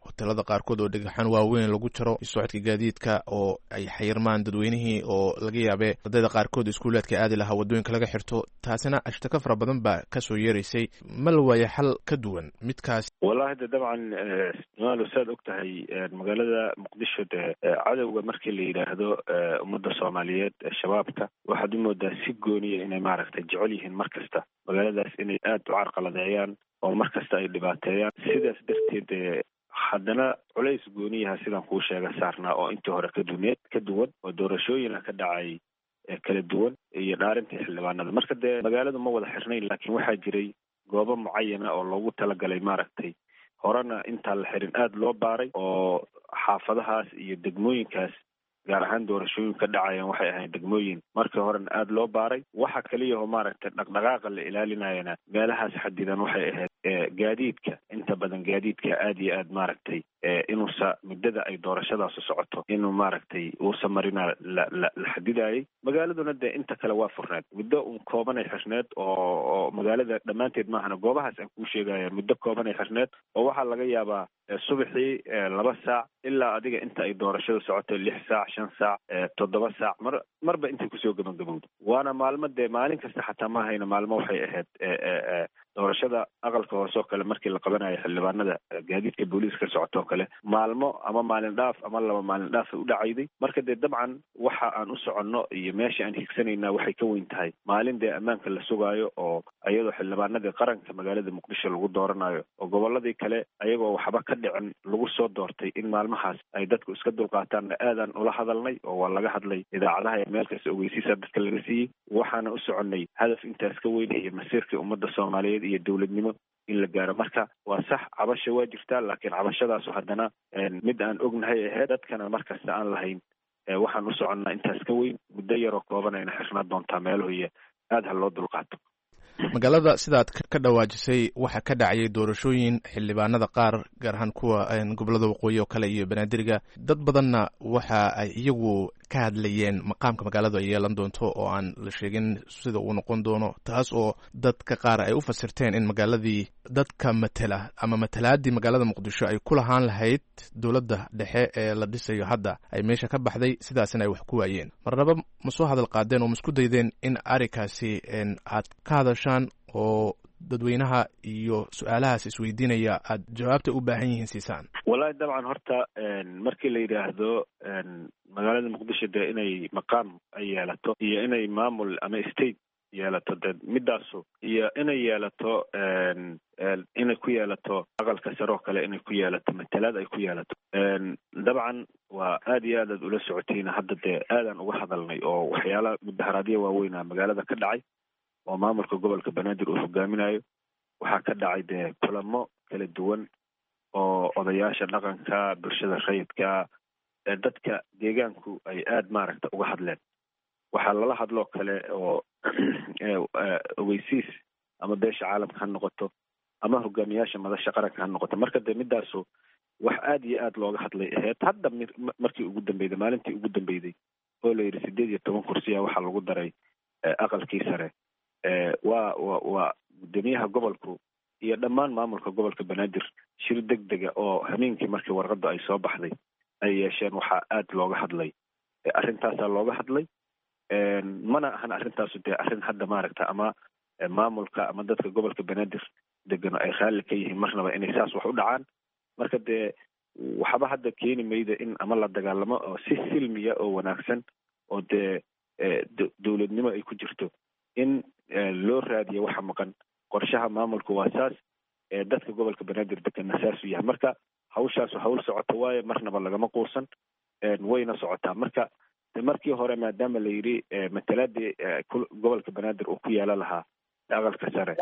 S12: hotelada qaarkood oo dhagaxaan waaweyn lagu jaro socodka gaadiidka oo ay xayirmaan dadweynihii oo laga yaabee ardayda qaarkood iskuulaadka aadi lahaa wadooyinka laga xirto taasina ashtaka fara badan baa kasoo yeeraysay ma la waayo xal ka duwan midkaas
S13: wallahi de dabcan maalo saad og tahay magaalada muqdisho de cadowga markii la yidhaahdo ummadda soomaaliyeed shabaabka waxaad u moodaa si gooniya inay maaragtay jecel yihiin mar kasta magaaladaas inay aad u carqaladeeyaan oo mar kasta ay dhibaateeyaan sidaas darteed haddana culays gooniyaha sidaan kuu sheega saarnaa oo intii hore ka duneed ka duwan oo doorashooyina ka dhacay kala duwan iyo dhaarinta xildhibaanada marka dee magaaladu ma wada xirnayn laakiin waxaa jiray goobo mucayana oo loogu talagalay maaragtay horena intaan la xirin aada loo baaray oo xaafadahaas iyo degmooyinkaas gaar ahaan doorashooyin ka dhacayaan waxay ahayd degmooyin markii horena aada loo baaray waxa kaliya oo maaragtay dhaqdhaqaaqa la ilaalinayana meelahaas xadidan waxay ahayd gaadiidka inta badan gaadiidka aada iyo aad maaragtay inuusa muddada ay doorashadaasu socoto inuu maaragtay uusa marina la la la xadidayay magaaladuna dee inta kale waa furneed muddo un koobanay xirneed oo oo magaalada dhammaanteed maahana goobahaas aan kuu sheegaya muddo koobanay xirneed oo waxaa laga yaabaa subaxii laba saac ilaa adiga inta ay doorashada socoto lix saac shan saac toddoba saac mar marba intay kusoo gabagabowdo waana maalmo dee maalin kasta xataa maahayna maalmo waxay ahayd doorashada aqalka hoose oo kale markii la qabanayo xildhibaanada gaadiidka booliiska socotoo kale maalmo ama maalin dhaaf ama laba maalin dhaaf u dhacayday marka dee dabcan waxa aan u soconno iyo meesha aan higsanayna waxay ka weyn tahay maalin dee ammaanka la sugaayo oo ayadoo xildhibaanadii qaranka magaalada muqdisho lagu dooranayo oo gobolladii kale ayagoo waxba ka dhicin lagu soo doortay in maalmahaas ay dadku iska dulqaataanna aadaan ula hadalnay oo waa laga hadlay idaacadaha ee meel kasta ogeysiisa dadka laga siiyey waxaana u soconnay hadaf intaas ka weyn iyo masiirkii ummadda soomaaliyeed iyo dowladnimo in la gaaro marka waa sax cabasha waa jirtaa laakiin cabashadaasu haddana mid aan ognahay ahayd dadkana markasta aan lahayn waxaan u soconnaa intaas ka weyn muddo yaroo kooban ayna xirnaa doontaa meeluhuiyo aada ha loo dulqaato
S12: magaalada sidaad ka dhawaajisay waxaa ka dhacayay doorashooyin xildhibaanada qaar gaar ahaan kuwa gobolada waqooyi oo kale iyo banaadiriga dad badanna waxa ay iyagu ka hadlayeen maqaamka magaaladu ay yeelan doonto oo aan la sheegin sida uu noqon doono taas oo dadka qaar ay u fasirteen in magaaladii dadka matela ama matalaadii magaalada muqdisho ay ku lahaan lahayd dowladda dhexe ee la dhisayo hadda ay meesha ka baxday sidaasina ay wax ku waayeen marnaba ma soo hadal qaadeen oo ma isku daydeen in arrinkaasi aad ka hadashaan oo dadweynaha iyo su-aalahaas isweydiinaya aad jawaabta u baahan yihiin siisaan
S13: wallahi dabcan horta markii la yidhaahdo magaalada muqdisho dee inay maqaam ay yeelato iyo inay maamul ama state yeelato de midaasu iyo inay yeelato inay ku yeelato aqalka sare oo kale inay ku yeelato matalaad ay ku yeelato dabcan waa aada iyo aad aad ula socotiina hadda dee aadaan uga hadalnay oo waxyaala mudaharaadya waaweynaa magaalada ka dhacay oo maamulka gobolka banaadir uu hogaaminayo waxaa ka dhacay dee kulamo kala duwan oo odayaasha dhaqanka bulshada rayidka dadka deegaanku ay aada maaragta uga hadleen waxaa lala hadloo kale oo ogeysiis ama beesha caalamka ha noqoto ama hogaamiyaasha madasha qaranka ha noqoto marka dee midaasu wax aada iyo aada looga hadlay aheyd hadda markii ugu dambeyday maalintii ugu dambeyday oo la yidhi sideed iyo toban kursiya waxaa lagu daray aqalkii sare waa wa waa guddoomiyaha gobolku iyo dhammaan maamulka gobolka banaadir shir deg dega oo hameenkii markii warqadda ay soo baxday ay yeesheen waxaa aada looga hadlay arrintaasaa looga hadlay mana ahan arrintaasu dee arrin hadda maaragta ama maamulka ama dadka gobolka banaadir degano ay raalli ka yihiin marnaba inay saas wax u dhacaan marka dee waxba hadda keeni mayda in ama la dagaalamo oo si silmiya oo wanaagsan oo dee dowladnimo ay ku jirto in loo raadiyo waxa maqan qorshaha maamulku waa saas dadka gobolka banaadir degana saasuu yahay marka hawshaasu hawl socoto waaye marnaba lagama quusan wayna socotaa marka markii hore maadaama la yidhi matalaadii gobolka banaadir uu ku yeela lahaa aqalka sare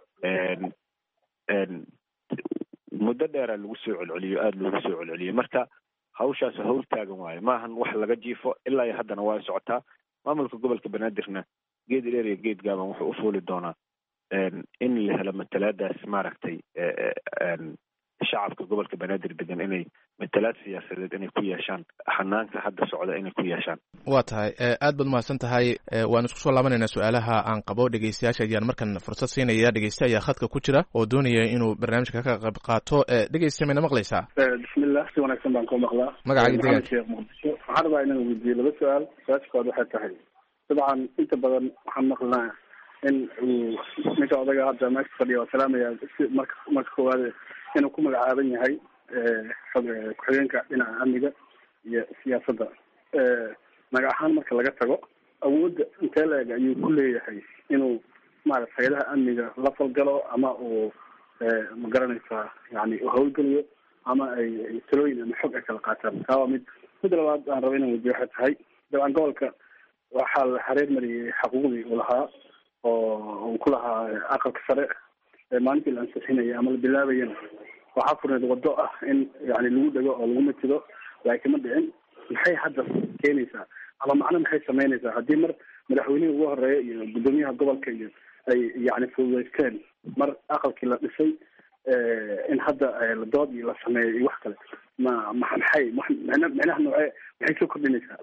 S13: muddo dheera lagu soo celceliyo aada loogu soo celceliyo marka hawshaasu hawl taagan waaye maahan wax laga jiifo ilaa iyo haddana waa socotaa maamulka gobolka banaadirna geed dheer iyo geed gaaban wuxuu u fuuli doonaa in la helo matalaadaas maaragtay shacabka gobolka banaadir degan inay matalaad siyaasadeed inay ku yeeshaan xanaanka hadda socda inay ku yeeshaan.
S12: waa tahay aad baad mahadsan tahay. waan isku soo laabanaynaa su-aalaha aan qabo dhegeystayaasha ayaan markan fursad siinaya. dhegeyste ayaa khadka ku jira oo doonaya inuu barnaamijka ka qayb qaato. dhegeyste mayna maqlaysaa?
S14: bismillah, si wanaagsan baan ku maqlaa.
S12: magacaaga degan?
S14: sheekh muqdisho. waxaan rabaa inaan weydiiyo laba su-aal. su-aasha koowaad waxay tahay, dabcan inta badan waxaan maqlnaa in uu ninka odaga hadda meesha fadhiya oo salaamaya marka marka koowaad inuu ku magacaaban yahay ku-xigeenka dhinaca amniga iyo siyaasadda. magac ahaan marka laga tago, awoodda intee la-eg ayuu ku leeyahay inuu maarata hay-adaha amniga la falgalo ama uu ma garanaysaa yani u hawlgeliyo ama ay talooyin ama xog ay kala qaataan? taa waa mid. mid labaad aan raba inaan weydiyo waxay tahay, dabcan gobolka waxaa la xareer mariyey xaquuqdii uu lahaa oo uu ku lahaa aqalka sare. maalintii la ansixinaya ama la bilaabayana waxaa furneed wado ah in yani lagu dhego oo lagu matido, laakiin ma dhicin. maxay hadda keenaysaa ama macno maxay samaynaysaa haddii mar madaxweynihii ugu horeeya iyo guddoomiyaha gobolka iyo ay yani fududaysteen mar aqalkii la dhisay in hadda dood iyo la sameeyo iyo wax kale? ma maxay micnaha noocee maxay soo kordhinaysaa?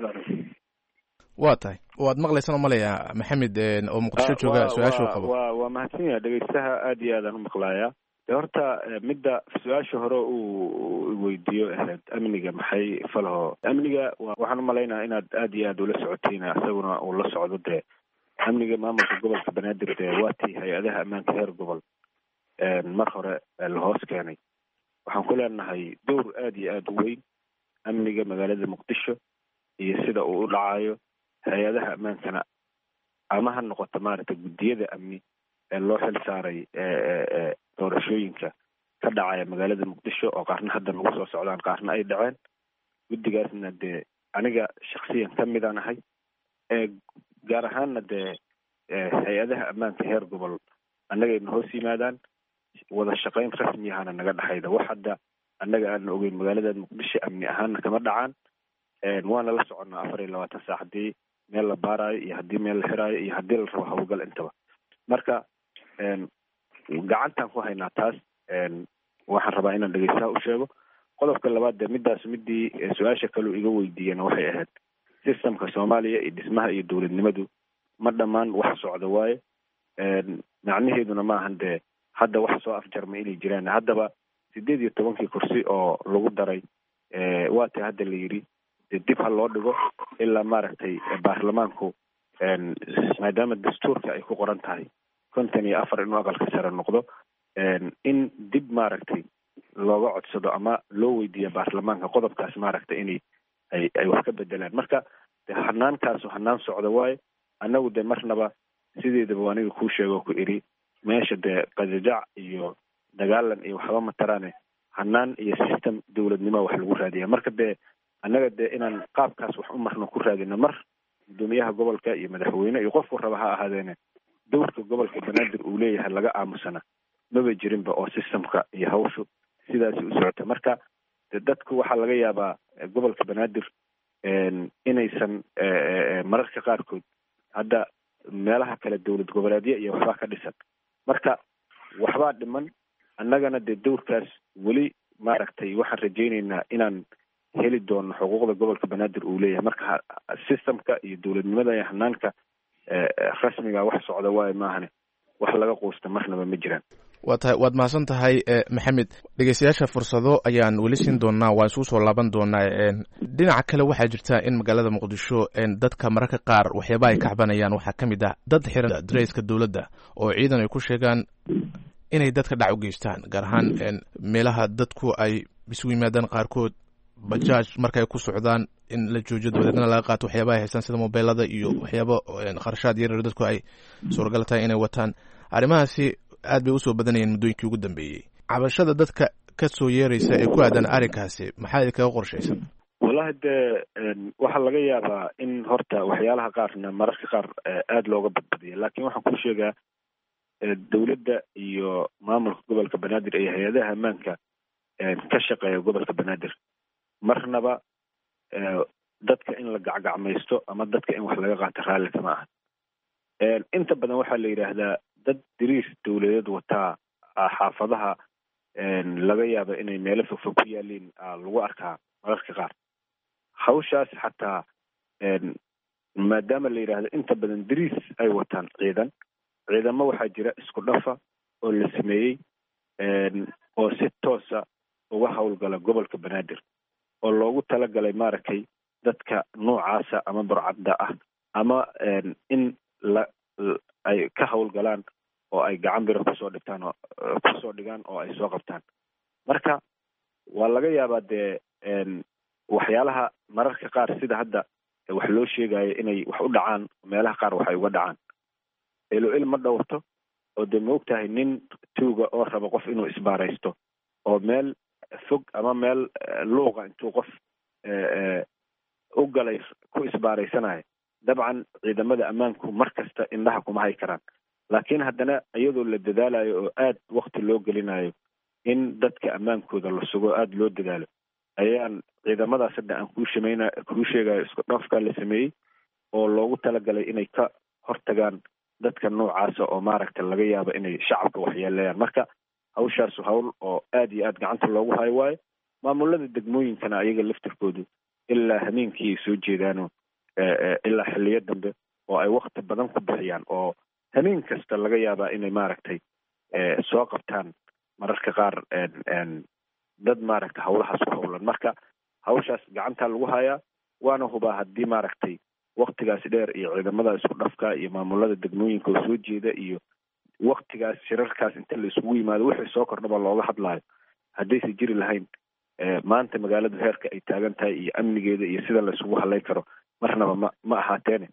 S12: waa tahay waad maqlaysaan umaleyaa maxamed oo muqdisho jooga su-aasha qabo.
S13: wa waa mahadsan yahay dhegeystaha, aad iyo aadaan umaqlaaya. de horta midda su-aasha hore uu weydiiyo ahayd amniga maxay falaho. amniga waxaan umalaynaa inaad aad iyo aad ula socotiin, isaguna uu la socdo. dee amniga maamulka gobolka banaadir dee waatii hay-adaha ammaanka heer gobol mar hore la hoos keenay. waxaan ku leenahay dowr aad iyo aad u weyn amniga magaalada muqdisho iyo sida uu u dhacayo. hay-adaha ammaankana ama ha noqoto maaragtay guddiyada amni ee loo xil saaray doorashooyinka ka dhacaya magaalada muqdisho oo qaarna hadda nagu soo socdaan qaarna ay dhaceen. guddigaasna dee aniga shaksiyan ka midaan ahay. gaar ahaanna dee hay-adaha ammaanka heer gobol annagayna hoos yimaadaan. wada shaqayn rasmi ahana naga dhexayda. wax hadda annaga aana ogeyn magaalada muqdisho amni ahaanna kama dhacaan. waana la soconnaa afar iyo labaatan saac haddii meel la baaraayo iyo haddii meel la xiraayo iyo haddii la rabo hawlgal intaba. marka gacantaan ku haynaa taas. waxaan rabaa inaan dhegeystaha u sheego. qodobka labaad dee midaas midii su-aasha kaleu iga weydiiyena waxay ahayd systemka soomaaliya iyo dhismaha iyo dowladnimadu ma dhammaan wax socda waaye. macnaheeduna maahan dee hadda wax soo afjarmay inay jiraan. haddaba sideed iyo tobankii kursi oo lagu daray waati hadda la yidhi dib ha loo dhigo ilaa maaragtay baarlamaanku maadaama dastuurka ay ku qoran tahay konton iyo afar inuu aqalka sare noqdo, in dib maaragtay looga codsado ama loo weydiiya baarlamaanka qodobkaas maaragtay inay ay ay wax ka bedelaan. marka de hanaantaasu hanaan socda waaye. annagu de marnaba sideedaba aniga kuu sheego ku iri meesha dee qajajac iyo dagaalan iyo waxba mataraane hanaan iyo system dowladnimo wax lagu raadiya. marka dee annaga dee inaan qaabkaas wax u marno ku raadino mar guddoomiyaha gobolka iyo madaxweyne iyo qofku raba ha ahaadeene dowrka gobolka banaadir uu leeyahay laga aamusana maba jirinba oo systemka iyo hawshu sidaasi u socota. marka de dadku waxaa laga yaabaa gobolka banaadir inaysan mararka qaarkood hadda meelaha kale dowlad goboleedya iyo waxbaa ka dhisan. marka waxbaa dhiman. annagana dee dowrkaas weli maaragtay waxaan rajaynaynaa inaan heli doono xuquuqda gobolka banaadir uu leeyahay. marka systemka iyo dowladnimada iyo hanaanka rasmiga wax socda waaye maahane wax laga quusta marnaba ma jiraan.
S12: waa tahay waad mahadsan tahay maxamed. dhegeystayaasha fursado ayaan weli siin doonaa, waan isugu soo laaban doonaa. dhinaca kale waxaa jirta in magaalada muqdisho dadka mararka qaar waxyaaba ay ka cabanayaan waxaa ka mid ah dad xiran dareyska dowladda oo ciidan ay ku sheegaan inay dadka dhac u geystaan, gaar ahaan meelaha dadku ay isugu yimaadaan qaarkood bajaaj markay ku socdaan in la joojiyo dabadeedna laga qaato waxyaaba ay haystaan sida mobeelada iyo waxyaaba kharashaad yaryar dadku ay suuragal tahay inay wataan. arrimahaasi aad bay usoo badanayeen muddooyinkii ugu dambeeyey. cabashada dadka ka soo yeeraysa ee ku aadan arrinkaasi maxaa idinkaga qorshaysan?
S13: wallahi dee waxaa laga yaabaa in horta waxyaalaha qaarna mararka qaar aada looga badbadiya, laakiin waxaan ku sheegaa dowladda iyo maamulka gobolka banaadir iyo hay-adaha ammaanka ka shaqeeya gobolka banaadir marnaba dadka in la gacgacmaysto ama dadka in wax laga qaato raalli kama aha. inta badan waxaa la yidhaahdaa dad diriis dowladeed wataa xaafadaha laga yaabo inay meelo fogfog ku yaaliin lagu arkaa mararka qaar. hawshaas xataa maadaama la yidhaahdo inta badan dariis ay wataan ciidan ciidamo waxaa jira isku dhafa oo la sameeyey oo si toosa uga howlgala gobolka banaadir oo loogu talagalay maaragtay dadka noocaasa ama burcadda ah ama in la ay ka howlgalaan oo ay gacan biro kusoo dhigtaan oo kusoo dhigaan oo ay soo qabtaan. marka waa laga yaabaa dee waxyaalaha mararka qaar sida hadda wax loo sheegayo inay wax u dhacaan meelaha qaar waxay uga dhacaan. ilo il ma dhowrto oo dee ma ogtahay nin tuuga oo raba qof inuu isbaaraysto oo meel fog ama meel luuqa intuu qof u galay ku isbaaraysanayo. dabcan ciidamada ammaanku mar kasta indhaha kuma hay karaan, laakiin haddana iyadoo la dadaalayo oo aad wakti loo gelinayo in dadka ammaankooda la sugo aada loo dadaalo ayaan ciidamadaas hadda aan kuu shamayna kuu sheegayo isku dhafka la sameeyey oo loogu talagalay inay ka hortagaan dadka noocaasa oo maaragta laga yaabo inay shacabka waxyeeleeyaan. marka hawshaasu hawl oo aad iyo aad gacanta loogu hayo waayo. maamulada degmooyinkana ayaga laftirkoodu ilaa hameenkii ay soo jeedaano ilaa xilliyo dambe oo ay wakti badan ku bixiyaan oo hameen kasta laga yaabaa inay maaragtay soo qabtaan mararka qaar dad maaragtay hawlahaas ku howlan. marka hawshaas gacantaa lagu hayaa waana hubaa haddii maaragtay waktigaasi dheer iyo ciidamada isku dhafka iyo maamulada degmooyinka oo soo jeeda iyo waktigaas shirarkaas inta la isugu yimaado wixii soo kordhaba looga hadlaayo haddaysa jiri lahayn maanta magaalada heerka ay taagan tahay iyo amnigeeda iyo sida la isugu hadlay karo marnaba ma ma ahaateene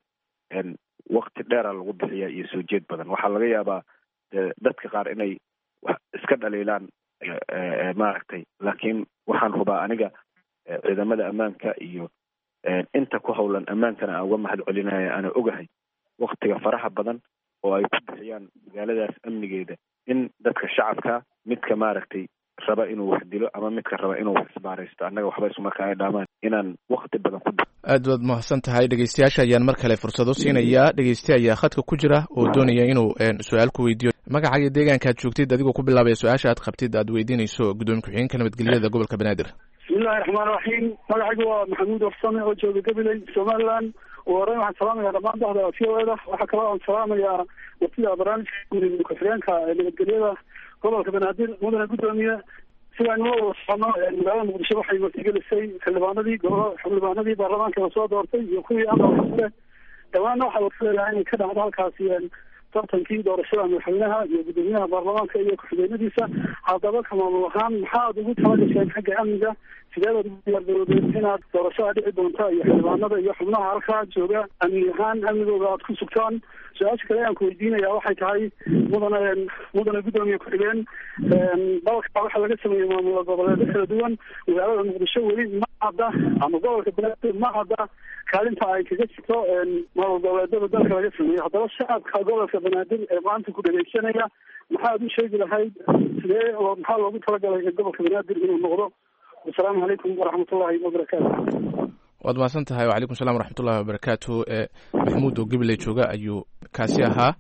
S13: wakti dheera lagu bixiyaa iyo soo jeed badan. waxaa laga yaabaa dadka qaar inay iska dhaliilaan maaragtay, laakiin waxaan hubaa aniga ciidamada ammaanka iyo inta ku howlan ammaankana aan uga mahad celinaya ana ogahay waktiga faraha badan oo ay ku bixiyaan magaaladaas amnigeeda in dadka shacabka midka maaragtay raba inuu wax dilo ama midka raba inuu wax isbaaraysto annaga waxba isumarkaa ay dhaamaan inaan wakti badan ku
S12: aad baad mahadsan tahay. dhegeystayaasha ayaan mar kale fursado siinayaa. dhegeyste ayaa khadka ku jira oo doonaya inuu su-aal ku weydiiyo magaca iyo deegaanka aad joogtid adigoo ku bilaabaya su-aasha aad qabtid aad weydiinayso gudoomiye ku-xigeenka nabadgelyada gobolka banaadir.
S14: bismillahi raxmaan raxiim. magacaygu waa maxamuud warsame oo jooga gabiley somaliland. ugu horeyn waxaan salaamaya dhammaan bahda v o eda. waxaa kaloo aan salaamayaa wasiida barnaamijka gudoomiye ku-xigeenka nabadgelyada gobolka banaadir mudane gudoomiye. sidaan noo wada socono magaalada muqdisho waxay martigelisay xildhibaanadii gobol xildhibaanadii baarlamaanka la soo doortay iyo kuwii aqalka dhawaanna waxaa warfaleelaha inay ka dhacdo halkaasi tartankii doorashada madaxweynaha iyo gudoomiyaha baarlamaanka iyo ku-xigeenadiisa. haddaba ka maamul ahaan maxaad ugu talagasheen xagga amniga? sideedaad ugu diyaargarowdeen inaad doorashada dhici doonta iyo xildhibaanada iyo xubnaha halkaa jooga amni ahaan amnigooda aad ku sugtaan? su-aasha kale aan ku weydiinaya waxay tahay mudane mudane gudoomiye ku-xigeen dalka waxaa laga sameeyey maamul goboleedyo kala duwan. magaalada muqdisho weli ma cadda ama gobolka banaadir ma cadda kaalinta ay kaga jirto maamul goboleedyada dalka laga sameeyo. haddaba shacabka gobolka banaadir ee maanta ku dhegeysanaya maxaad u sheegi lahayd? sidee oo maxaa loogu talagalay gobolka banaadir inuu noqdo? asalaamu calaykum waraxmatullahi wabarakaatu.
S12: waad mahadsan tahay. wacalaykum salam waraxmatullahi wabarakaatu. maxamuud oo gabiley jooga ayuu kaasi ahaa.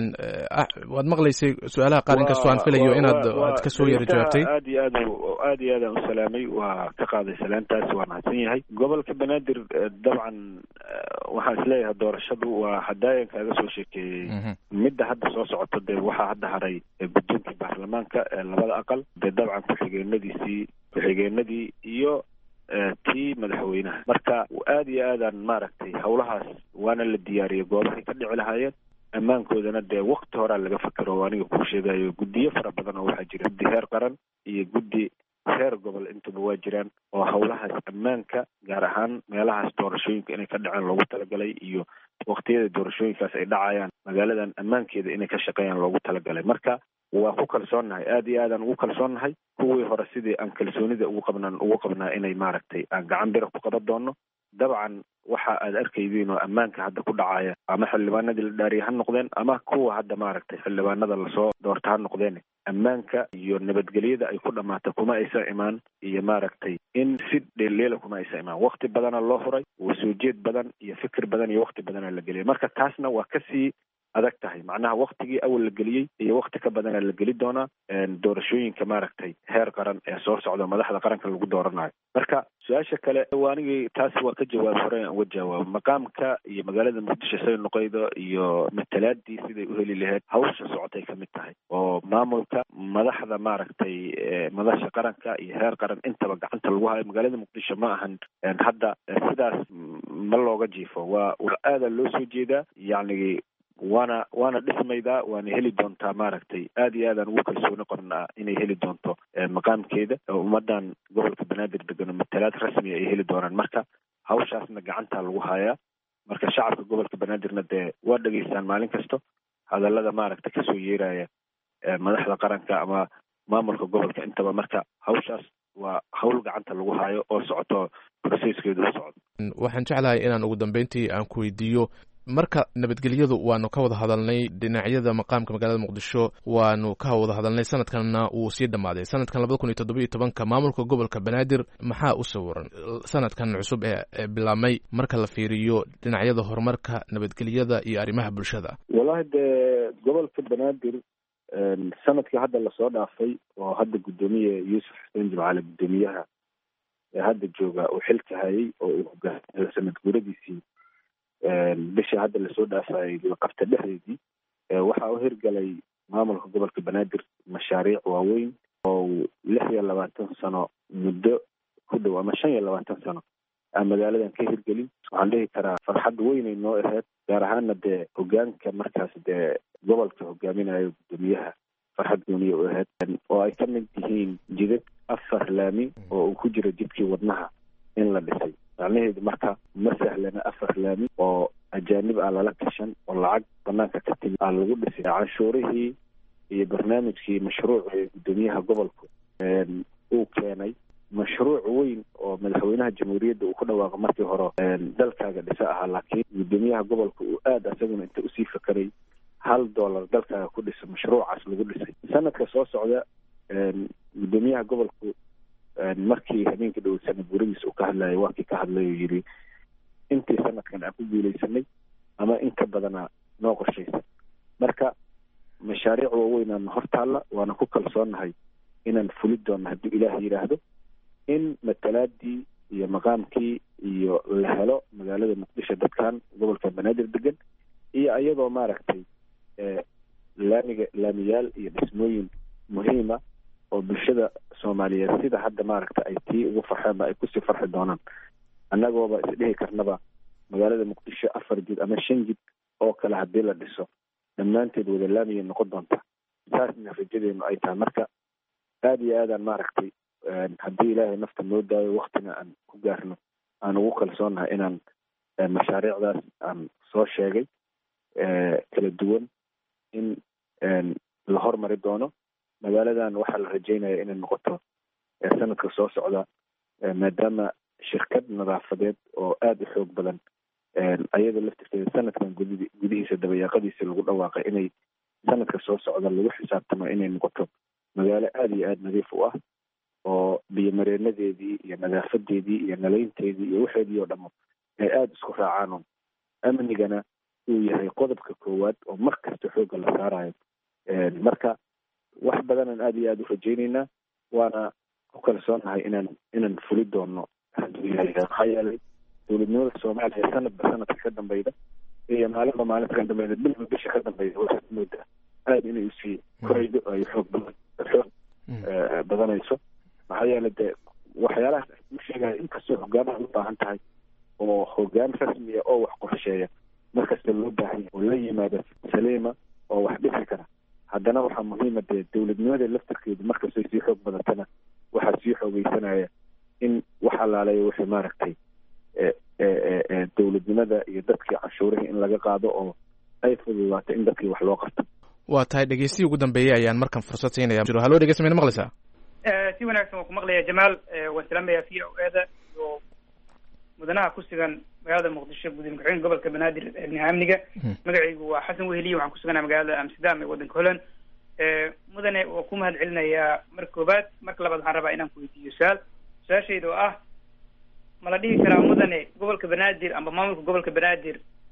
S12: waad maqlaysay su-aalaha qaar inkastoo aan filayo inaad aad kasoo yara jawaabtay.
S13: aad iyo aad aad iyo aad aan u salaamay. waa ka qaaday salaantaas. waa mahadsan yahay. gobolka banaadir dabcan waxaan isleeyahay doorashadu waa hadaayan kaaga soo sheekeeyey midda hadda soo socoto dee waxaa hadda haray guddoonka baarlamaanka labada aqal dee dabcan ku-xigeenadiisii ku-xigeenadii iyo tii madaxweynaha. marka aad iyo aadaan maaragtay hawlahaas waana la diyaariyey goobahay ka dhici lahaayeen. ammaankoodana dee wakti horaa laga fakero aniga kuu sheegayo guddiyo fara badan oo waxaa jira guddi heer qaran iyo guddi heer gobol intuba waa jiraan oo hawlahaas ammaanka gaar ahaan meelahaas doorashooyinka inay ka dhacaan loogu talagalay iyo waktiyada doorashooyinkaas ay dhacayaan magaaladan ammaankeeda inay ka shaqeeyaan loogu talagalay. marka waa ku kalsoonnahay. aad iyo aadaan ugu kalsoonnahay. kuwii hore sidii aan kalsoonida ugu qabnaan ugu qabnaa inay maaragtay aan gacan bira ku qaban doono. dabcan waxa aad arkaydiin oo ammaanka hadda ku dhacaya ama xildhibaanadii la dhaariyay ha noqdeen ama kuwa hadda maaragtay xildhibaanada lasoo doorta ha noqdeen ammaanka iyo nabadgelyada ay ku dhamaata kuma aysan imaan iyo maaragtay in si dheeleela kuma aysan imaan. wakti badana loo furay, soo jeed badan iyo fikir badan iyo wakti badana la geliyay. marka taasna waa kasii adag tahay. macnaha waktigii awal la geliyey iyo wakti ka badana la geli doonaa doorashooyinka maaragtay heer qaran ee soo socda madaxda qaranka lagu dooranayo. marka su-aasha kale waanigii taasi waa ka jawaab hore aan uga jawaabo. maqaamka iyo magaalada muqdisho say noqoydo iyo matalaadii siday u heli lahayd hawsha socotay ka mid tahay oo maamulka madaxda maaragtay madasha qaranka iyo heer qaran intaba gacanta lagu hayo. magaalada muqdisho ma ahan hadda sidaas ma looga jiifo, waa waa aada loo soo jeedaa yacni waana waana dhismaydaa waana heli doontaa maaragtay aada iyo aadaan ugu kalsooni qornaa inay heli doonto maqaamkeeda oo ummadan gobolka banaadir degan matalaad rasmi ay heli doonaan. marka hawshaasna gacantaa lagu hayaa. marka shacabka gobolka banaadirna dee waa dhegeystaan maalin kasto hadallada maaragtay kasoo yeeraya madaxda qaranka ama maamulka gobolka intaba. marka hawshaas waa hawl gacanta lagu hayo oo socoto processkeedu u socdo.
S12: waxaan jeclahay inaan ugu dambeyntii aan ku weydiiyo, marka nabadgelyadu waanu ka wada hadalnay dhinacyada maqaamka magaalada muqdisho waanu ka wada hadalnay, sanadkanna wuu sii dhammaaday. sanadkan labada kun iyo toddoba iyo tobanka maamulka gobolka banaadir maxaa u sawiran sanadkan cusub ee bilaabmay marka la fiiriyo dhinacyada horumarka nabadgelyada iyo arrimaha bulshada?
S13: wallahi dee gobolka banaadir sanadkii hadda lasoo dhaafay oo hadda guddoomiye yuusuf xuseen jimcaale guddoomiyaha ee hadda jooga uu xilka hayay oo uu hogaamiyo sanad guuradiisii bishii hadda lasoo dhaafayay la qabta dhexdeedii waxaa u hirgalay maamulka gobolka banaadir mashaariic waaweyn oo lix iyo labaatan sano muddo ku dhow ama shan iyo labaatan sano aan magaaladan ka hirgelin. waxaan dhihi karaa farxad weynay noo ahayd, gaar ahaana dee hogaanka markaas dee gobolka hogaaminayo guddoomiyaha farxad gooniya u ahayd oo ay ka mid yihiin jidad afar laami oo uu ku jiro jidkii wadnaha in la dhisay. macnaheedu marka ma sahlana afar laami oo ajaanib aan lala gashan oo lacag banaanka ka timi aan lagu dhisay. canshuurihii iyo barnaamijkii mashruucii guddoomiyaha gobolku uu keenay mashruuc weyn oo madaxweynaha jamhuuriyadda uu ku dhawaaqo markii hore dalkaaga dhisa ahaa, laakiin guddoomiyaha gobolka uu aada isaguna inta usii fakaray hal dollar dalkaaga ku dhisa mashruucaas lagu dhisay. sanadka soo socda guddoomiyaha gobolku markii habeenkii dhow sanad guuradiisa uu ka hadlayay waa kii ka hadlay oo yidhi intii sanadkan aan ku guuleysanay ama in ka badana noo qorshaysan. marka mashaariic waaweynaan hortaalla waana ku kalsoonahay inaan fuli doonno hadduu ilaah yidhaahdo in matalaadii iyo maqaamkii iyo la helo magaalada muqdisho dadkan gobolka banaadir degan iyo iyadoo maaragtay laamiga laamiyaal iyo dhismooyin muhiima oo bulshada soomaaliyeed sida hadda maaragta ay tii ugu farxeenba ay kusii farxi doonaan. annagooba isdhihi karnaba magaalada muqdisho afar jid ama shan jid oo kale haddii la dhiso dhammaanteed wada laamiyay noqon doonta. saasna rajadeenu ay tahay. marka aada iyo aadaan maaragtay haddii ilaahay nafta noo daayo waktina aan ku gaarno aan ugu kalsoonahay inaan mashaariicdaas aan soo sheegay kala duwan in la hormari doono. magaaladan waxaa la rajeynaya inay noqoto sanadka soo socda maadaama shirkad nadaafadeed oo aada u xoog badan ayada laftirkeeda sanadkan gudi gudihiisa dabayaaqadiisa lagu dhawaaqay inay sanadka soo socda lagu xisaabtamo inay noqoto magaalo aada iyo aada nadiif u ah oo biyomareenadeedii iyo nadaafadeedii iyo nalaynteedii iyo waxeedii oo dhamo ay aada isku raacaan. amnigana uu yahay qodobka koowaad oo mar kasta xoogga la saarayo. marka wax badanaan aada iyo aada u rajaynaynaa waana ku kalsoonahay inaan inaan fuli doono hadduu yahay. maxaa yeelay dowladnimada soomaaliya sanadba sanadka ka dambeyda iyo maalinba maalinta ka dambeyda bilba bisha ka dambeyda waxaad moodaa aada inay usii koraydo ay xoog badan xoog badanayso. maxaa yeelay dee waxyaalahaas u sheegaya inkastoo hogaamaha u baahan tahay oo hogaan rasmiya oo wax qorsheeya markasta loo baahan yahay oo la yimaada saliima oo wax dhisi kara, haddana waxaa muhiima dee dowladnimada laftarkeedu markastay sii xoog badatana waxaa sii xoogeysanaya in wax allaaleeya wixii maaragtay dowladnimada iyo dadkii canshuurihii in laga qaado oo ay fududaato in dadkii wax loo qabto.
S12: waa tahay dhegeystihi ugu dambeeyey ayaan markan fursad siinaya. hallo dhegeysta mayna maqlaysaa?
S15: si wanaagsan waan ku maqlaya jamaal. waan salaamayaa v o e da iyo mudanaha ku sugan magaalada muqdisho gudoomiye ku-xigeenka gobolka banaadir ee amniga. magacaygu waa xasan weheliye, waxaan ku suganaa magaalada amsterdam ee waddanka holland. mudane waa ku mahad celinayaa marka koobaad. marka labaad waxaan rabaa inaan ku weydiiyo su-aal su-aashayda oo ah ma la dhihi karaa mudane gobolka banaadir amba maamulka gobolka banaadir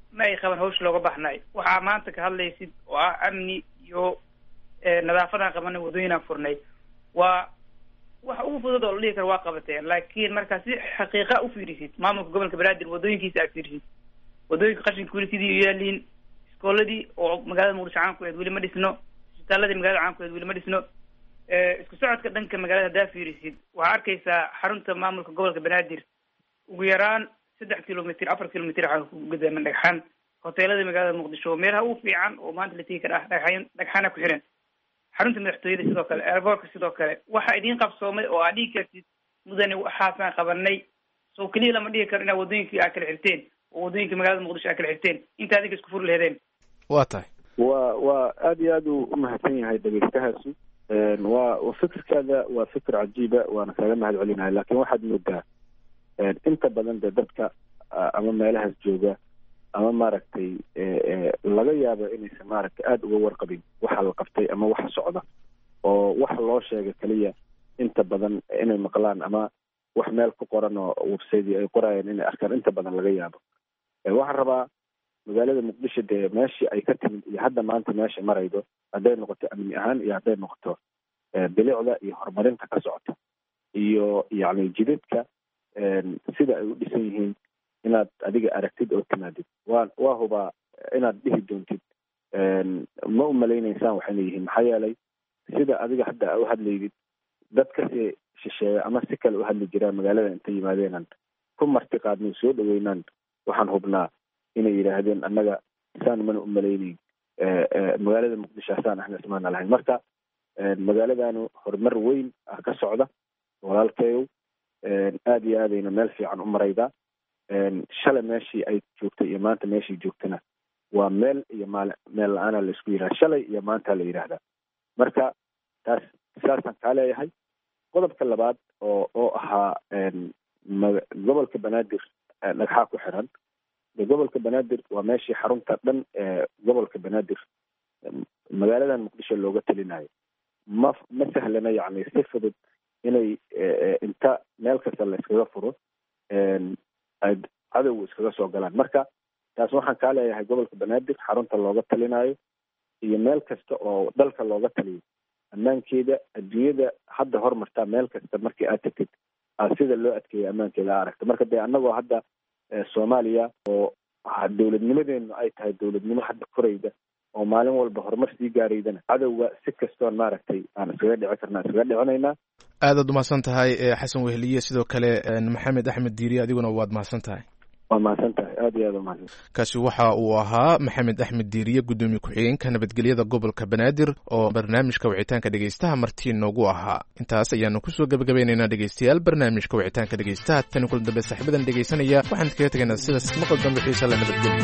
S15: ma ay qaban hawsha looga baxnay. waxaa maanta ka hadlaysid oo ah amni iyo nadaafadan qabanay, wadooyinaan furnay, waa waxa ugu fudud oo la dhihi karo waa qabateen. laakiin markaa si xaqiiqa u fiirisid maamulka gobolka banaadir wadooyinkiisa aad fiirisid, wadooyinka qashinka weli sidii u yaaliin, iskooladii oo magaalada muqdisho caan ku eed weli ma dhisno, isbitaaladii magaalada caan ku eed weli ma dhisno. isku socodka dhanka magaalada haddaa fiirisid waxaa arkaysaa xarunta maamulka gobolka banaadir ugu yaraan saddex kilomitr afar kilomitr waxaa ku gudaaman dhagxaan. hoteelada magaalada muqdisho meelaha ugu fiican oo maanta la tegi kara ah dhagxaan dhagxaana ku xiran. xarunta madaxtooyada sidoo kale, airportka sidoo kale. waxa idiin qabsoomay oo aad dhihi kartid mudane waxaasaan qabanay, soo keliya lama dhihi karo inaad wadooyinkii aad kala xirteen oo wadooyinka magaalada muqdisho aad kala xirteen inta adiga isku furi lahedeen.
S12: waa tahay
S13: waa waa aad iyo aad u umahadsan yahay dhegeystahaasi. waa fikirkaada waa fikir cajiiba, waana kaaga mahad celinahay. laakiin waxaad moodaa inta badan dee dadka ama meelahaas jooga ama maaragtay laga yaabo inaysan maaragtay aada uga warqabin waxa la qabtay ama waxa socda, oo wax loo sheega keliya inta badan inay maqlaan ama wax meel ku qoran oo website ay qorayaan inay arkaan inta badan laga yaabo. waxaan rabaa magaalada muqdisho dee meeshii ay ka timid iyo hadda maanta meesha maraydo, hadday noqoto amni ahaan iyo hadday noqoto bilicda iyo horumarinta ka socota iyo yacni jidadka sida ay u dhisan yihiin, inaad adiga aragtid oo timaadid. waa waa hubaa inaad dhihi doontid ma u malaynaysaan waxayna yihiin. maxaa yeelay sida adiga hadda u hadlaydid dad kasii shisheeya ama si kale u hadli jiraan magaalada intay yimaadeenan ku marti qaadnay soo dhaweynaan, waxaan hubnaa inay yidhaahdeen annaga saan mana u malaynayn magaalada muqdisho asaan ahna ismaana lahayn. marka magaaladanu horumar weyn ah ka socda walaalkeeyow, aada iyo aadayna meel fiican u maraydaa. shalay meeshii ay joogtay iyo maanta meeshii joogtana waa meel iyo maal meel la-aana la isku yidhahda, shalay iyo maanta la yidhaahdaa. marka taas saasaan kaa leeyahay. qodobka labaad oo oo ahaa gobolka banaadir dhagxaa ku xiran. de gobolka banaadir waa meeshii xarunta dhan ee gobolka banaadir magaaladan muqdisho looga talinayo. ma ma sahlana yacni si fudud inay inta meel kasta la iskaga furo ay cadowga iskaga soo galaan. marka taas waxaan kaa leeyahay gobolka banaadir xarunta looga talinayo iyo meel kasta oo dalka looga taliyo ammaankeeda adduunyada hadda hormartaa meel kasta markii aad tagtid aad sida loo adkeeya ammaankeeda a aragta. marka dee annagoo hadda soomaaliya oo dowladnimadeenu ay tahay dowladnimo hadda korayda oo maalin walba horumar sii gaaraydana cadowga si kastoon maaragtay aan iskaga dhici karna iskaga dhicinaynaa.
S12: aadaad umahadsan tahay xasan weheliye. sidoo kale maxamed axmed diiri adiguna waad mahadsan tahay.
S13: waa mahadsan tahay, aad iyo aad umahadsan.
S12: kaasi waxa uu ahaa maxamed axmed diiriye gudoomiye ku-xigeenka nabadgelyada gobolka banaadir oo barnaamijka wicitaanka dhegeystaha martii noogu ahaa. intaas ayaanu kusoo gabagabaynaynaa dhegeystayaal barnaamijka wicitaanka dhegeystaha. tani kula dambe saaxiibadan dhegeysanaya waxaan kaga tegaynaa sidaas maqal dambe xiisa la nabadgelyo.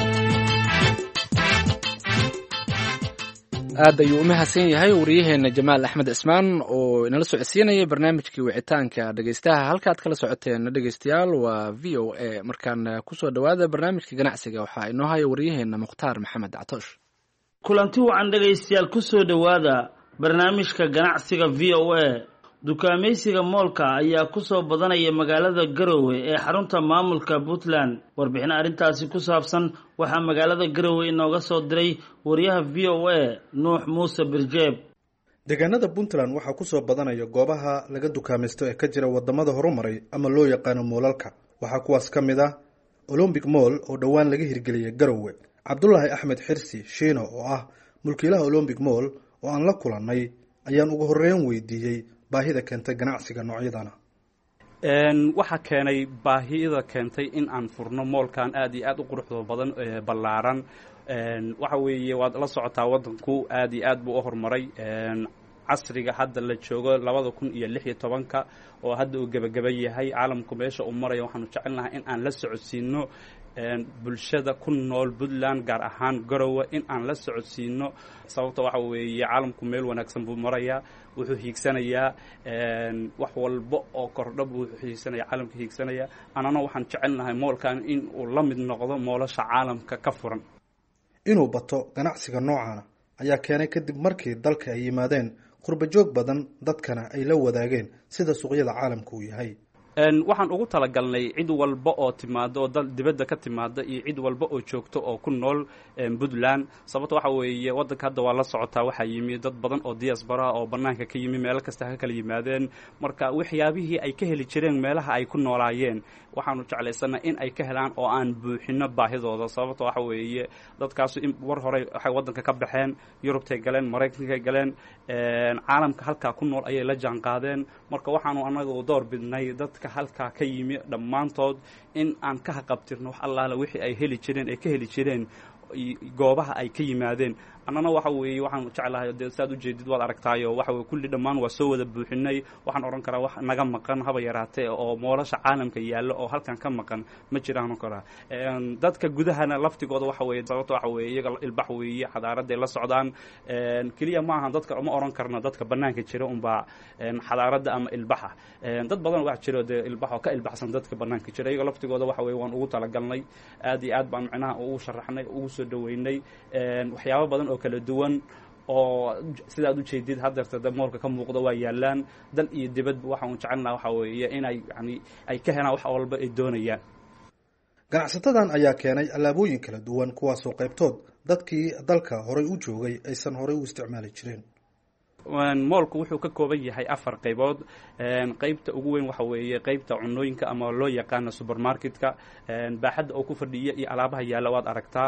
S2: aad ayuu u mahadsan yahay wariyaheena jamaal axmed cismaan oo inala socodsiinayay barnaamijkii wicitaanka dhegeystaha. halkaad kala socoteen dhegeystayaal waa v o a. markaan kusoo dhawaada barnaamijka ganacsiga waxaa inoo haya wariyaheena mukhtaar maxamed catoosh.
S16: kulanti wacan dhegaystayaal kusoo dhawaada barnaamijka ganacsiga v o a. dukaamaysiga moolka ayaa kusoo badanaya magaalada garowe ee xarunta maamulka puntland. warbixin arrintaasi ku saabsan waxaa magaalada garowe inooga soo diray wariyaha v o a nuux muuse birjeeb.
S17: deegaanada puntland waxaa kusoo badanaya goobaha laga dukaamaysto ee ka jira wadamada horumaray ama loo yaqaano moolalka. waxaa kuwaas ka mid ah olombic moll oo dhowaan laga hirgeliyay garowe. cabdulaahi axmed xirsi shiino oo ah mulkiilaha olombic moll oo aan la kulannay ayaan ugu horeyn weydiiyey baahida keentay ganacsiga noocyadana.
S18: waxaa keenay baahida keentay in aan furno moolkan aad iyo aad u quruxda badan ballaaran. waxa weeye waad la socotaa waddanku aad iyo aad buu u horumaray. casriga hadda la joogo labada kun iyo lix iyo tobanka oo hadda uu gebagaba yahay caalamku meesha uu maraya waxaanu jecelnahay in aan la socodsiino bulshada ku nool puntland gaar ahaan garowe in aan la socodsiino. sababta waxa weeye caalamku meel wanaagsan buu marayaa, wuxuu hiigsanayaa wax walba oo kordha buu hiigsanaya caalamka hiigsanaya. anana waxaan jecelnahay moolkan in uu la mid noqdo moolasha caalamka ka furan.
S17: inuu bato ganacsiga noocana ayaa keenay kadib markii dalka ay yimaadeen qurba joog badan dadkana ay la wadaageen sida suuqyada caalamka uu yahay.
S18: waxaan ugu talagalnay cid walba oo timaado oo dal dibadda ka timaada iyo cid walba oo joogto oo ku nool Puntland sababta waxa weeye waddanka hadda waa la socotaa waxaa yimi dad badan oo diaspora oo bannaanka ka yimi meel kasta ka kala yimaadeen marka waxyaabihii ay ka heli jireen meelaha ay ku noolaayeen waxaanu jeclaysanaa in ay ka helaan oo aan buuxino baahidooda sababta waxa weeye dadkaas war hore waxay waddanka ka baxeen Yurubtay galeen Mareykankay galeen caalamka halkaa ku nool ayay la jaan qaadeen marka waxaanu anagu door bidnay dadka halkaa ka yimi dhammaantood in aan ka haqabtirno wax allaala wixii ay heli jireen ay ka heli jireen goobaha ay ka yimaadeen annana waxa weeye waxaan jeclahay dee saad u jeedid waad aragtaayo waxa weeye kulli dhammaan waa soo wada buuxinay waxaan oran karaa wax naga maqan haba yaraatee oo moolasha caalamka yaalla oo halkan ka maqan ma jiraan karaa dadka gudahana laftigooda waxa weeye sababta waxa weeye iyaga ilbax weeye xadaaraday la socdaan keliya ma aha dadka ma oran karno dadka bannaanka jira unbaa xadaaradda ama ilbaxa dad badan wax jiro dee ilbax oo ka ilbaxsan dadka bannaanka jira iyaga laftigooda waxa weeye waan ugu talagalnay aad iyo aad baan macnaha ugu sharaxnay ugu soo dhaweynay waxyaabo badan oo kala duwan oo sidaad u jeedid hadda moolka ka muuqda waa yaalaan dal iyo dibadba waxa uu jecelnahay waxa weeye inay yani ay ka helaan wax walba ay doonayaan
S17: ganacsatadan ayaa keenay alaabooyin kala duwan kuwaasoo qaybtood dadkii dalka horay u joogay aysan horay u isticmaali jireen
S18: moolku wuxuu ka kooban yahay afar qaybood qaybta ugu weyn waxa weeye qaybta cunooyinka ama loo yaqaano supermarketka baaxadda oo ku fadhiya iyo alaabaha yaalla waad aragtaa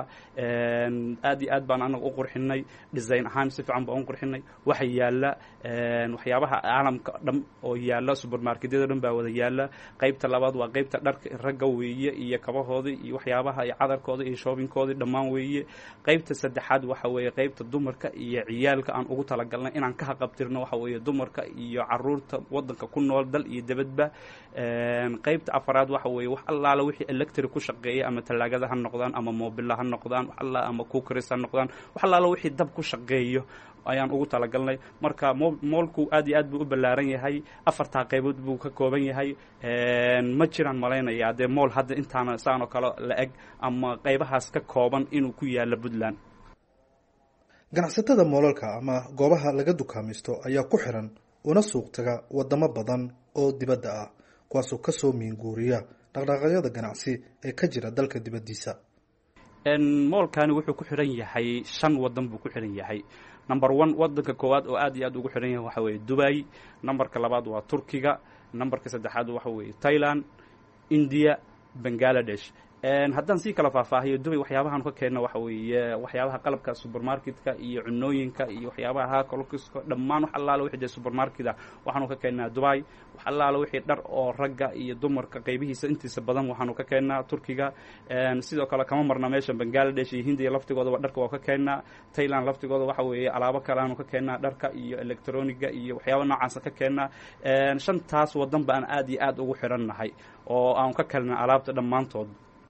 S18: aad iyo aad baan anaga u qurxinay design ahaan si fiican baan u qurxinay waxa yaalla waxyaabaha caalamka dhan oo yaalla supermarketyada dhan baa wada yaalla qaybta labaad waa qaybta dharka ragga weeye iyo kabahooda iyo waxyaabaha iyo cadarkooda iyo shoppingkooda dhammaan weeye qaybta saddexaad waxa weeye qaybta dumarka iyo ciyaalka aan ugu talagalnay inaan ka haqabtirno waxa weeye dumarka iyo caruurta waddanka ku nool dal iyo dibadba qaybta afaraad waxa weeye wax allaala wixii electric ku shaqeeya ama talaagada ha noqdaan ama mobile ha noqdaan wax allaala ama cookers ha noqdaan wax allaala wixii dab ku shaqeeyo ayaan ugu talagalnay marka moolku aad iyo aad buu u ballaaran yahay afartaa qaybood buu ka kooban yahay ma jiraan malaynayaa dee mool hadda intaana saan oo kale la eg ama qaybahaas ka kooban inuu ku yaalla Puntland
S17: ganacsatada moolalka ama goobaha laga dukaamaysto ayaa ku xiran una suuq taga wadamo badan oo dibadda ah kuwaasoo kasoo miinguuriya dhaqdhaqaaqyada ganacsi ee ka jira dalka dibaddiisa
S18: moolkani wuxuu ku xiran yahay shan wadan buu ku xiran yahay number one wadanka koowaad oo aad iyo aad ugu xiran yahay waxa weeye Dubai numberka labaad waa Turkiga numberka saddexaad waxa weeye Thailand India Bangladesh haddaan sii kala faahfaahiyo Dubai waxyaabahan ka keenno waxa weeye waxyaabaha qalabka supermarketka iyo cunooyinka iyo waxyaabaha kolkiska dhammaan wax allaala wixii supermarketka waxaanu ka keenaa Dubai wax allaala wixii dhar oo ragga iyo dumarka qaybihiisa intiisa badan waxaanu ka keenaa Turkiga sidoo kale kama marna meesha Bangladesh iyo Hindiya laftigooda dharka waa ka keenaa Thailand laftigooda waxa weeye alaabo kale aanu ka keenaa dharka iyo electroniga iyo waxyaabo noocaas ka keenaa shantaas wadan baan aad iyo aad ugu xirannahay oo aan ka kalnaa alaabta dhammaantood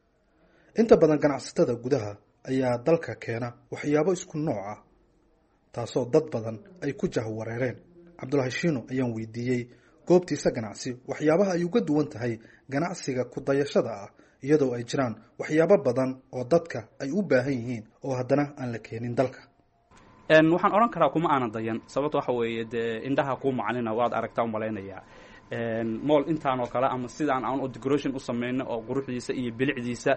S17: inta badan ganacsatada gudaha ayaa dalka keena waxyaabo isku nooc ah taasoo dad badan ay ku jahwareereen Cabdulaahi Shiino ayaan weydiiyey goobtiisa ganacsi waxyaabaha ay uga duwan tahay ganacsiga ku dayashada ah iyadoo ay jiraan waxyaabo badan oo dadka ay u baahan yihiin oo haddana aan la keenin dalka
S18: waxaan oran karaa kuma aanan dayan sababta waxa weeye dee indhaha ku macalina waad aragtaa u malaynayaa mool intaan oo kale ama sidaan aan u decoration u sameeyno oo quruxdiisa iyo bilicdiisa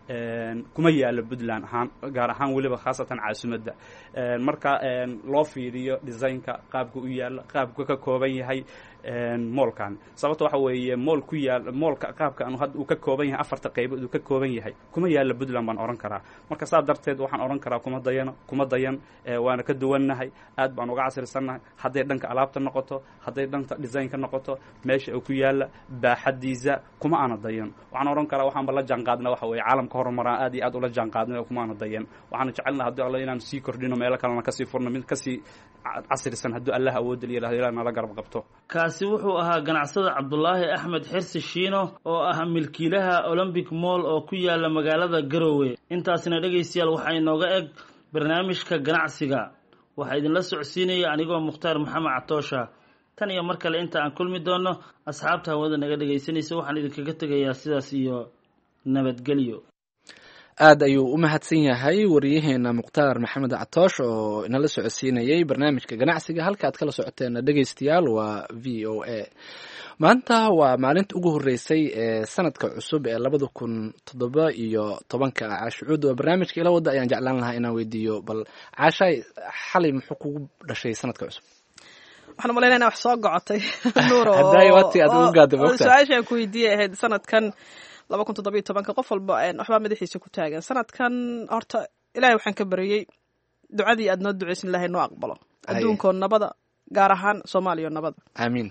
S18: kuma yaalo Puntland ahaan gaar ahaan waliba khaasatan caasimadda marka loo fiiriyo designka qaabka u yaala qaabka ka kooban yahay moolkan sababta waxa weeye mool ku yaal moolka qaabka aanu hadda uu ka kooban yahay afarta qaybood uu ka kooban yahay kuma yaalo Puntland baan oran karaa marka saa darteed waxaan oran karaa kuma dayan kuma dayan waana ka duwannahay aad baan uga casrisannahay hadday dhanka alaabta noqoto hadday dhanka designka noqoto meesha uu ku yaala baaxadiisa kuma aana dayan waxaan oran karaa waxaan bala jaan qaadnaa waxa weeye caalamka horumaraa aad iyo aad ula jaan qaadnay kuma aana dayan waxaan jecelnahay haddii Allah inaan sii kordhino meelo kalena ka sii furno mid ka sii casrisan haddii Allah awood leeyahay ilaahay nala garab qabto
S16: kaasi wuxuu ahaa ganacsada Cabdulaahi Axmed Xirsi Shiino oo ah milkiilaha Olympic Mall oo ku yaala magaalada Garowe intaasina dhageystayaal waxa inooga eg barnaamijka ganacsiga waxa idin la socodsiinaya anigoo Mukhtaar Maxamed Catoosha tan iyo mar kale inta aan kulmi doono asxaabta hawada naga dhageysanaysa waxaan idinkaga tegayaa sidaas iyo nabadgelyo
S2: aad ayuu u mahadsan yahay wariyaheena mukhtaar maxamed catoosh oo inala socodsiinayay barnaamijka ganacsiga. halka aad kala socoteen dhegaystayaal waa v o a. maanta waa maalinta ugu horeysay ee sanadka cusub ee labada kun toddoba iyo tobanka. caashucuud waa barnaamijka ila wada ayaan jeclaan lahaa inaan weydiiyo, bal caashay xalay muxuu kugu dhashay sanadka cusub?
S1: waxaan umalaynaa inaa wax soo gocotay nuur
S2: su-aashaan
S1: ku weydiiyay ahayd sanadkan laba kun toddoba iyo tobanka. qof walba waxbaa madaxiisa ku taagan sanadkan. horta ilaahay waxaan ka baryey ducadii aad noo ducaysin ilahay noo aqbalo, adduunkoo nabada, gaar ahaan soomaaliya nabada.
S2: aamiin.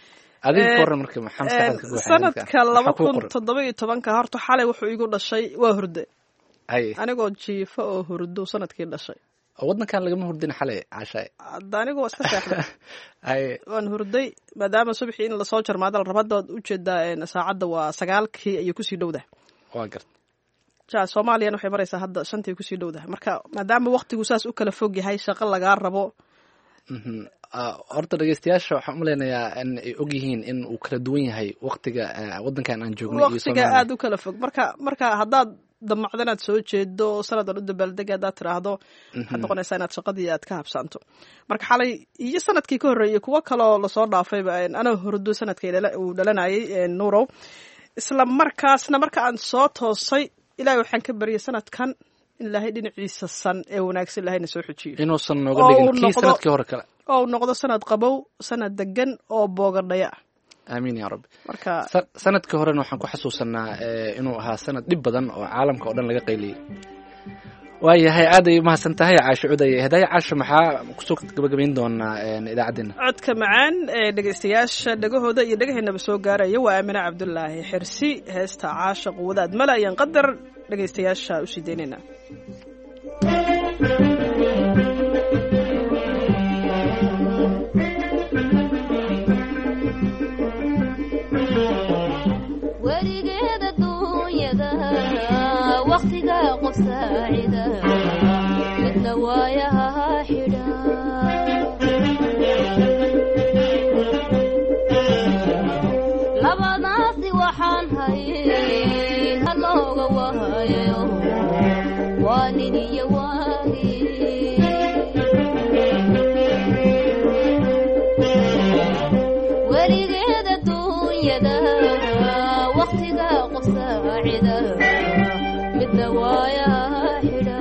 S1: sanadka laba kun toddoba iyo tobanka horta xalay wuxuu igu dhashay waa hurde, anigoo jiifo oo hurdo sanadkii dhashay.
S2: wadankan lagama hurdin xalay cashay?
S1: hadda anigu waa iska seexday waan hurday maadaama subaxii in lasoo jarmaado la rabo. hadda waad ujeedaa saacadda waa sagaalkii ayay kusii dhowdahay.
S2: waa garta
S1: ja soomaaliyana waxay maraysaa hadda shantii kusii dhowdahay. marka maadaama waktigu saas u kala fog yahay, shaqo lagaa rabo.
S2: horta dhegeystayaasha waxaan umaleynayaa in ay og yihiin in uu kala duwan yahay waktiga wadankan aan joogno iyo
S1: waktiga aada u kala fog. marka marka haddaad damacdo inaad soo jeedo sanadan u dabaaldeg haddaad tiraahdo waxaad noqonaysaa inaad shaqadii aad ka habsaanto. marka xalay iyo sanadkii ka horreeyey kuwo kaloo lasoo dhaafayba anoo hurdo sanadkii uu dhalanayay nuurow. isla markaasna marka aan soo toosay ilaahay waxaan ka baryay sanadkan in ilaahay dhinaciisa san ee wanaagsan ilahayna soo xujiyo,
S2: inuusan nooga dhigin kii sanadkii hore kale,
S1: oo uu noqdo sanad qabow, sanad degan oo boogadhaya.
S2: aamiin ya rabbi.
S1: marka
S2: sanadkii horena waxaan ku xasuusanaa inuu ahaa sanad dhib badan oo caalamka oo dhan laga qayliyey. waayahay aad ay umahadsan tahay caasho cuday. hadaaya caasho maxaa kusoo gabagabayn doonaa idaacaddeenna?
S1: codka macaan ee dhegaystayaasha dhegahooda iyo dhegaheenaba soo gaaraya waa aamine cabdulaahi xirsi. heesta caashaq wadaad male ayaan qadar dhegaystayaasha u sii deynaynaa.
S19: weligeeda duunyada waqtiga qof saacida midna waayaha xidha labadaasi waxaan hayn halooga wahayo waa nin iyo waagi weligeeda duunyada waqtiga qof saacida midna waayaha xidha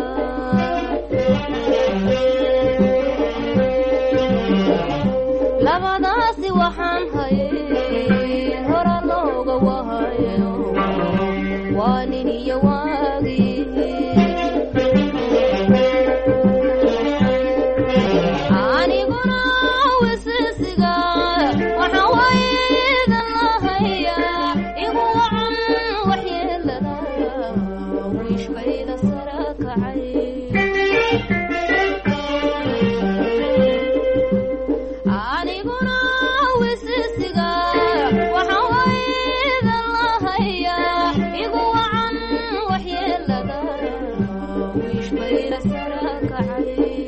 S19: labadaasi waxaan hayn hora looga wahayo waa nin iyo waagi aniguna wisisiga waxaan waydan lahaya igu wacan waxyeelada wiishbayda sara kacay aniguna wisisiga waxaan waydan lahaya igu wacan waxyeelada wiishbayda sara kacay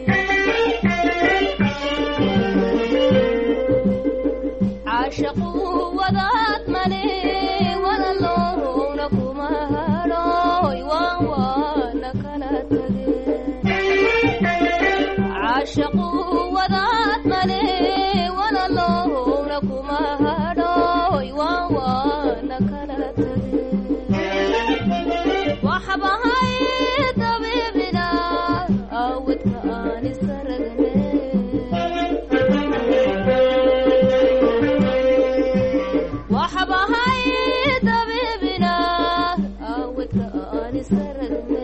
S19: caashaqu wadaad male walaloowna kuma hadhooy waan waana kala tageen caashaqu wadaad male walaloowna kuma hadhooy waan waana kala tageen waxbahay dabiibina awidka aan isaragne waxbahay dabiibina awidka aan isaragne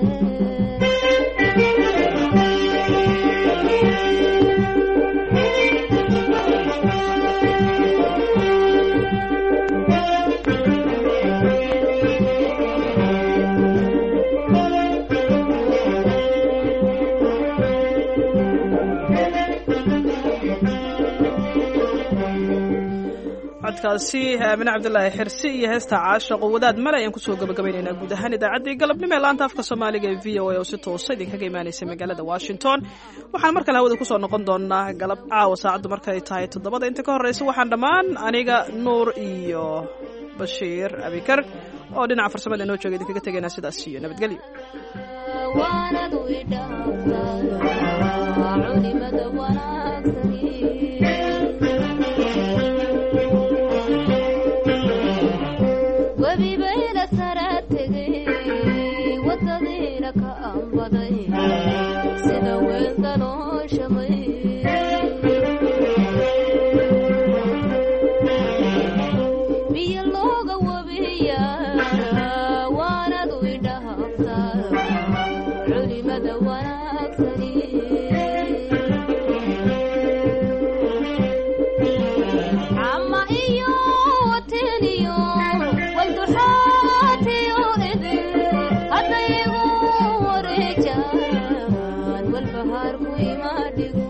S1: codkaasi aamine cabdulaahi xirsi iyo heesta caashaqo wadaad male ayaan kusoo gabagabaynaynaa guud ahaan idaacaddii galabnimo ee laanta afka soomaaliga ee v o a oo si toosa idinkaga imaanaysa magaalada washington. waxaan mar kale hawada kusoo noqon doonaa galab caawa saacaddu markay tahay toddobada. inta ka horreysa waxaan dhammaan aniga nuur iyo bashiir abikar oo dhinaca farsamada inoo jooga idinkaga tegaynaa sidaas iyo nabadgelyo
S19: waanad idhaaftaa culimada wanaagsani webibayna sara tegay wadadiina ka ambaday sida weelda loo shamay biyo looga wabiya waanad idhaaftaa culimada wanaagsani ama iyo wateniyo walduxaatiyo idin hadda igu wareejaan walbahaarku imaadhigo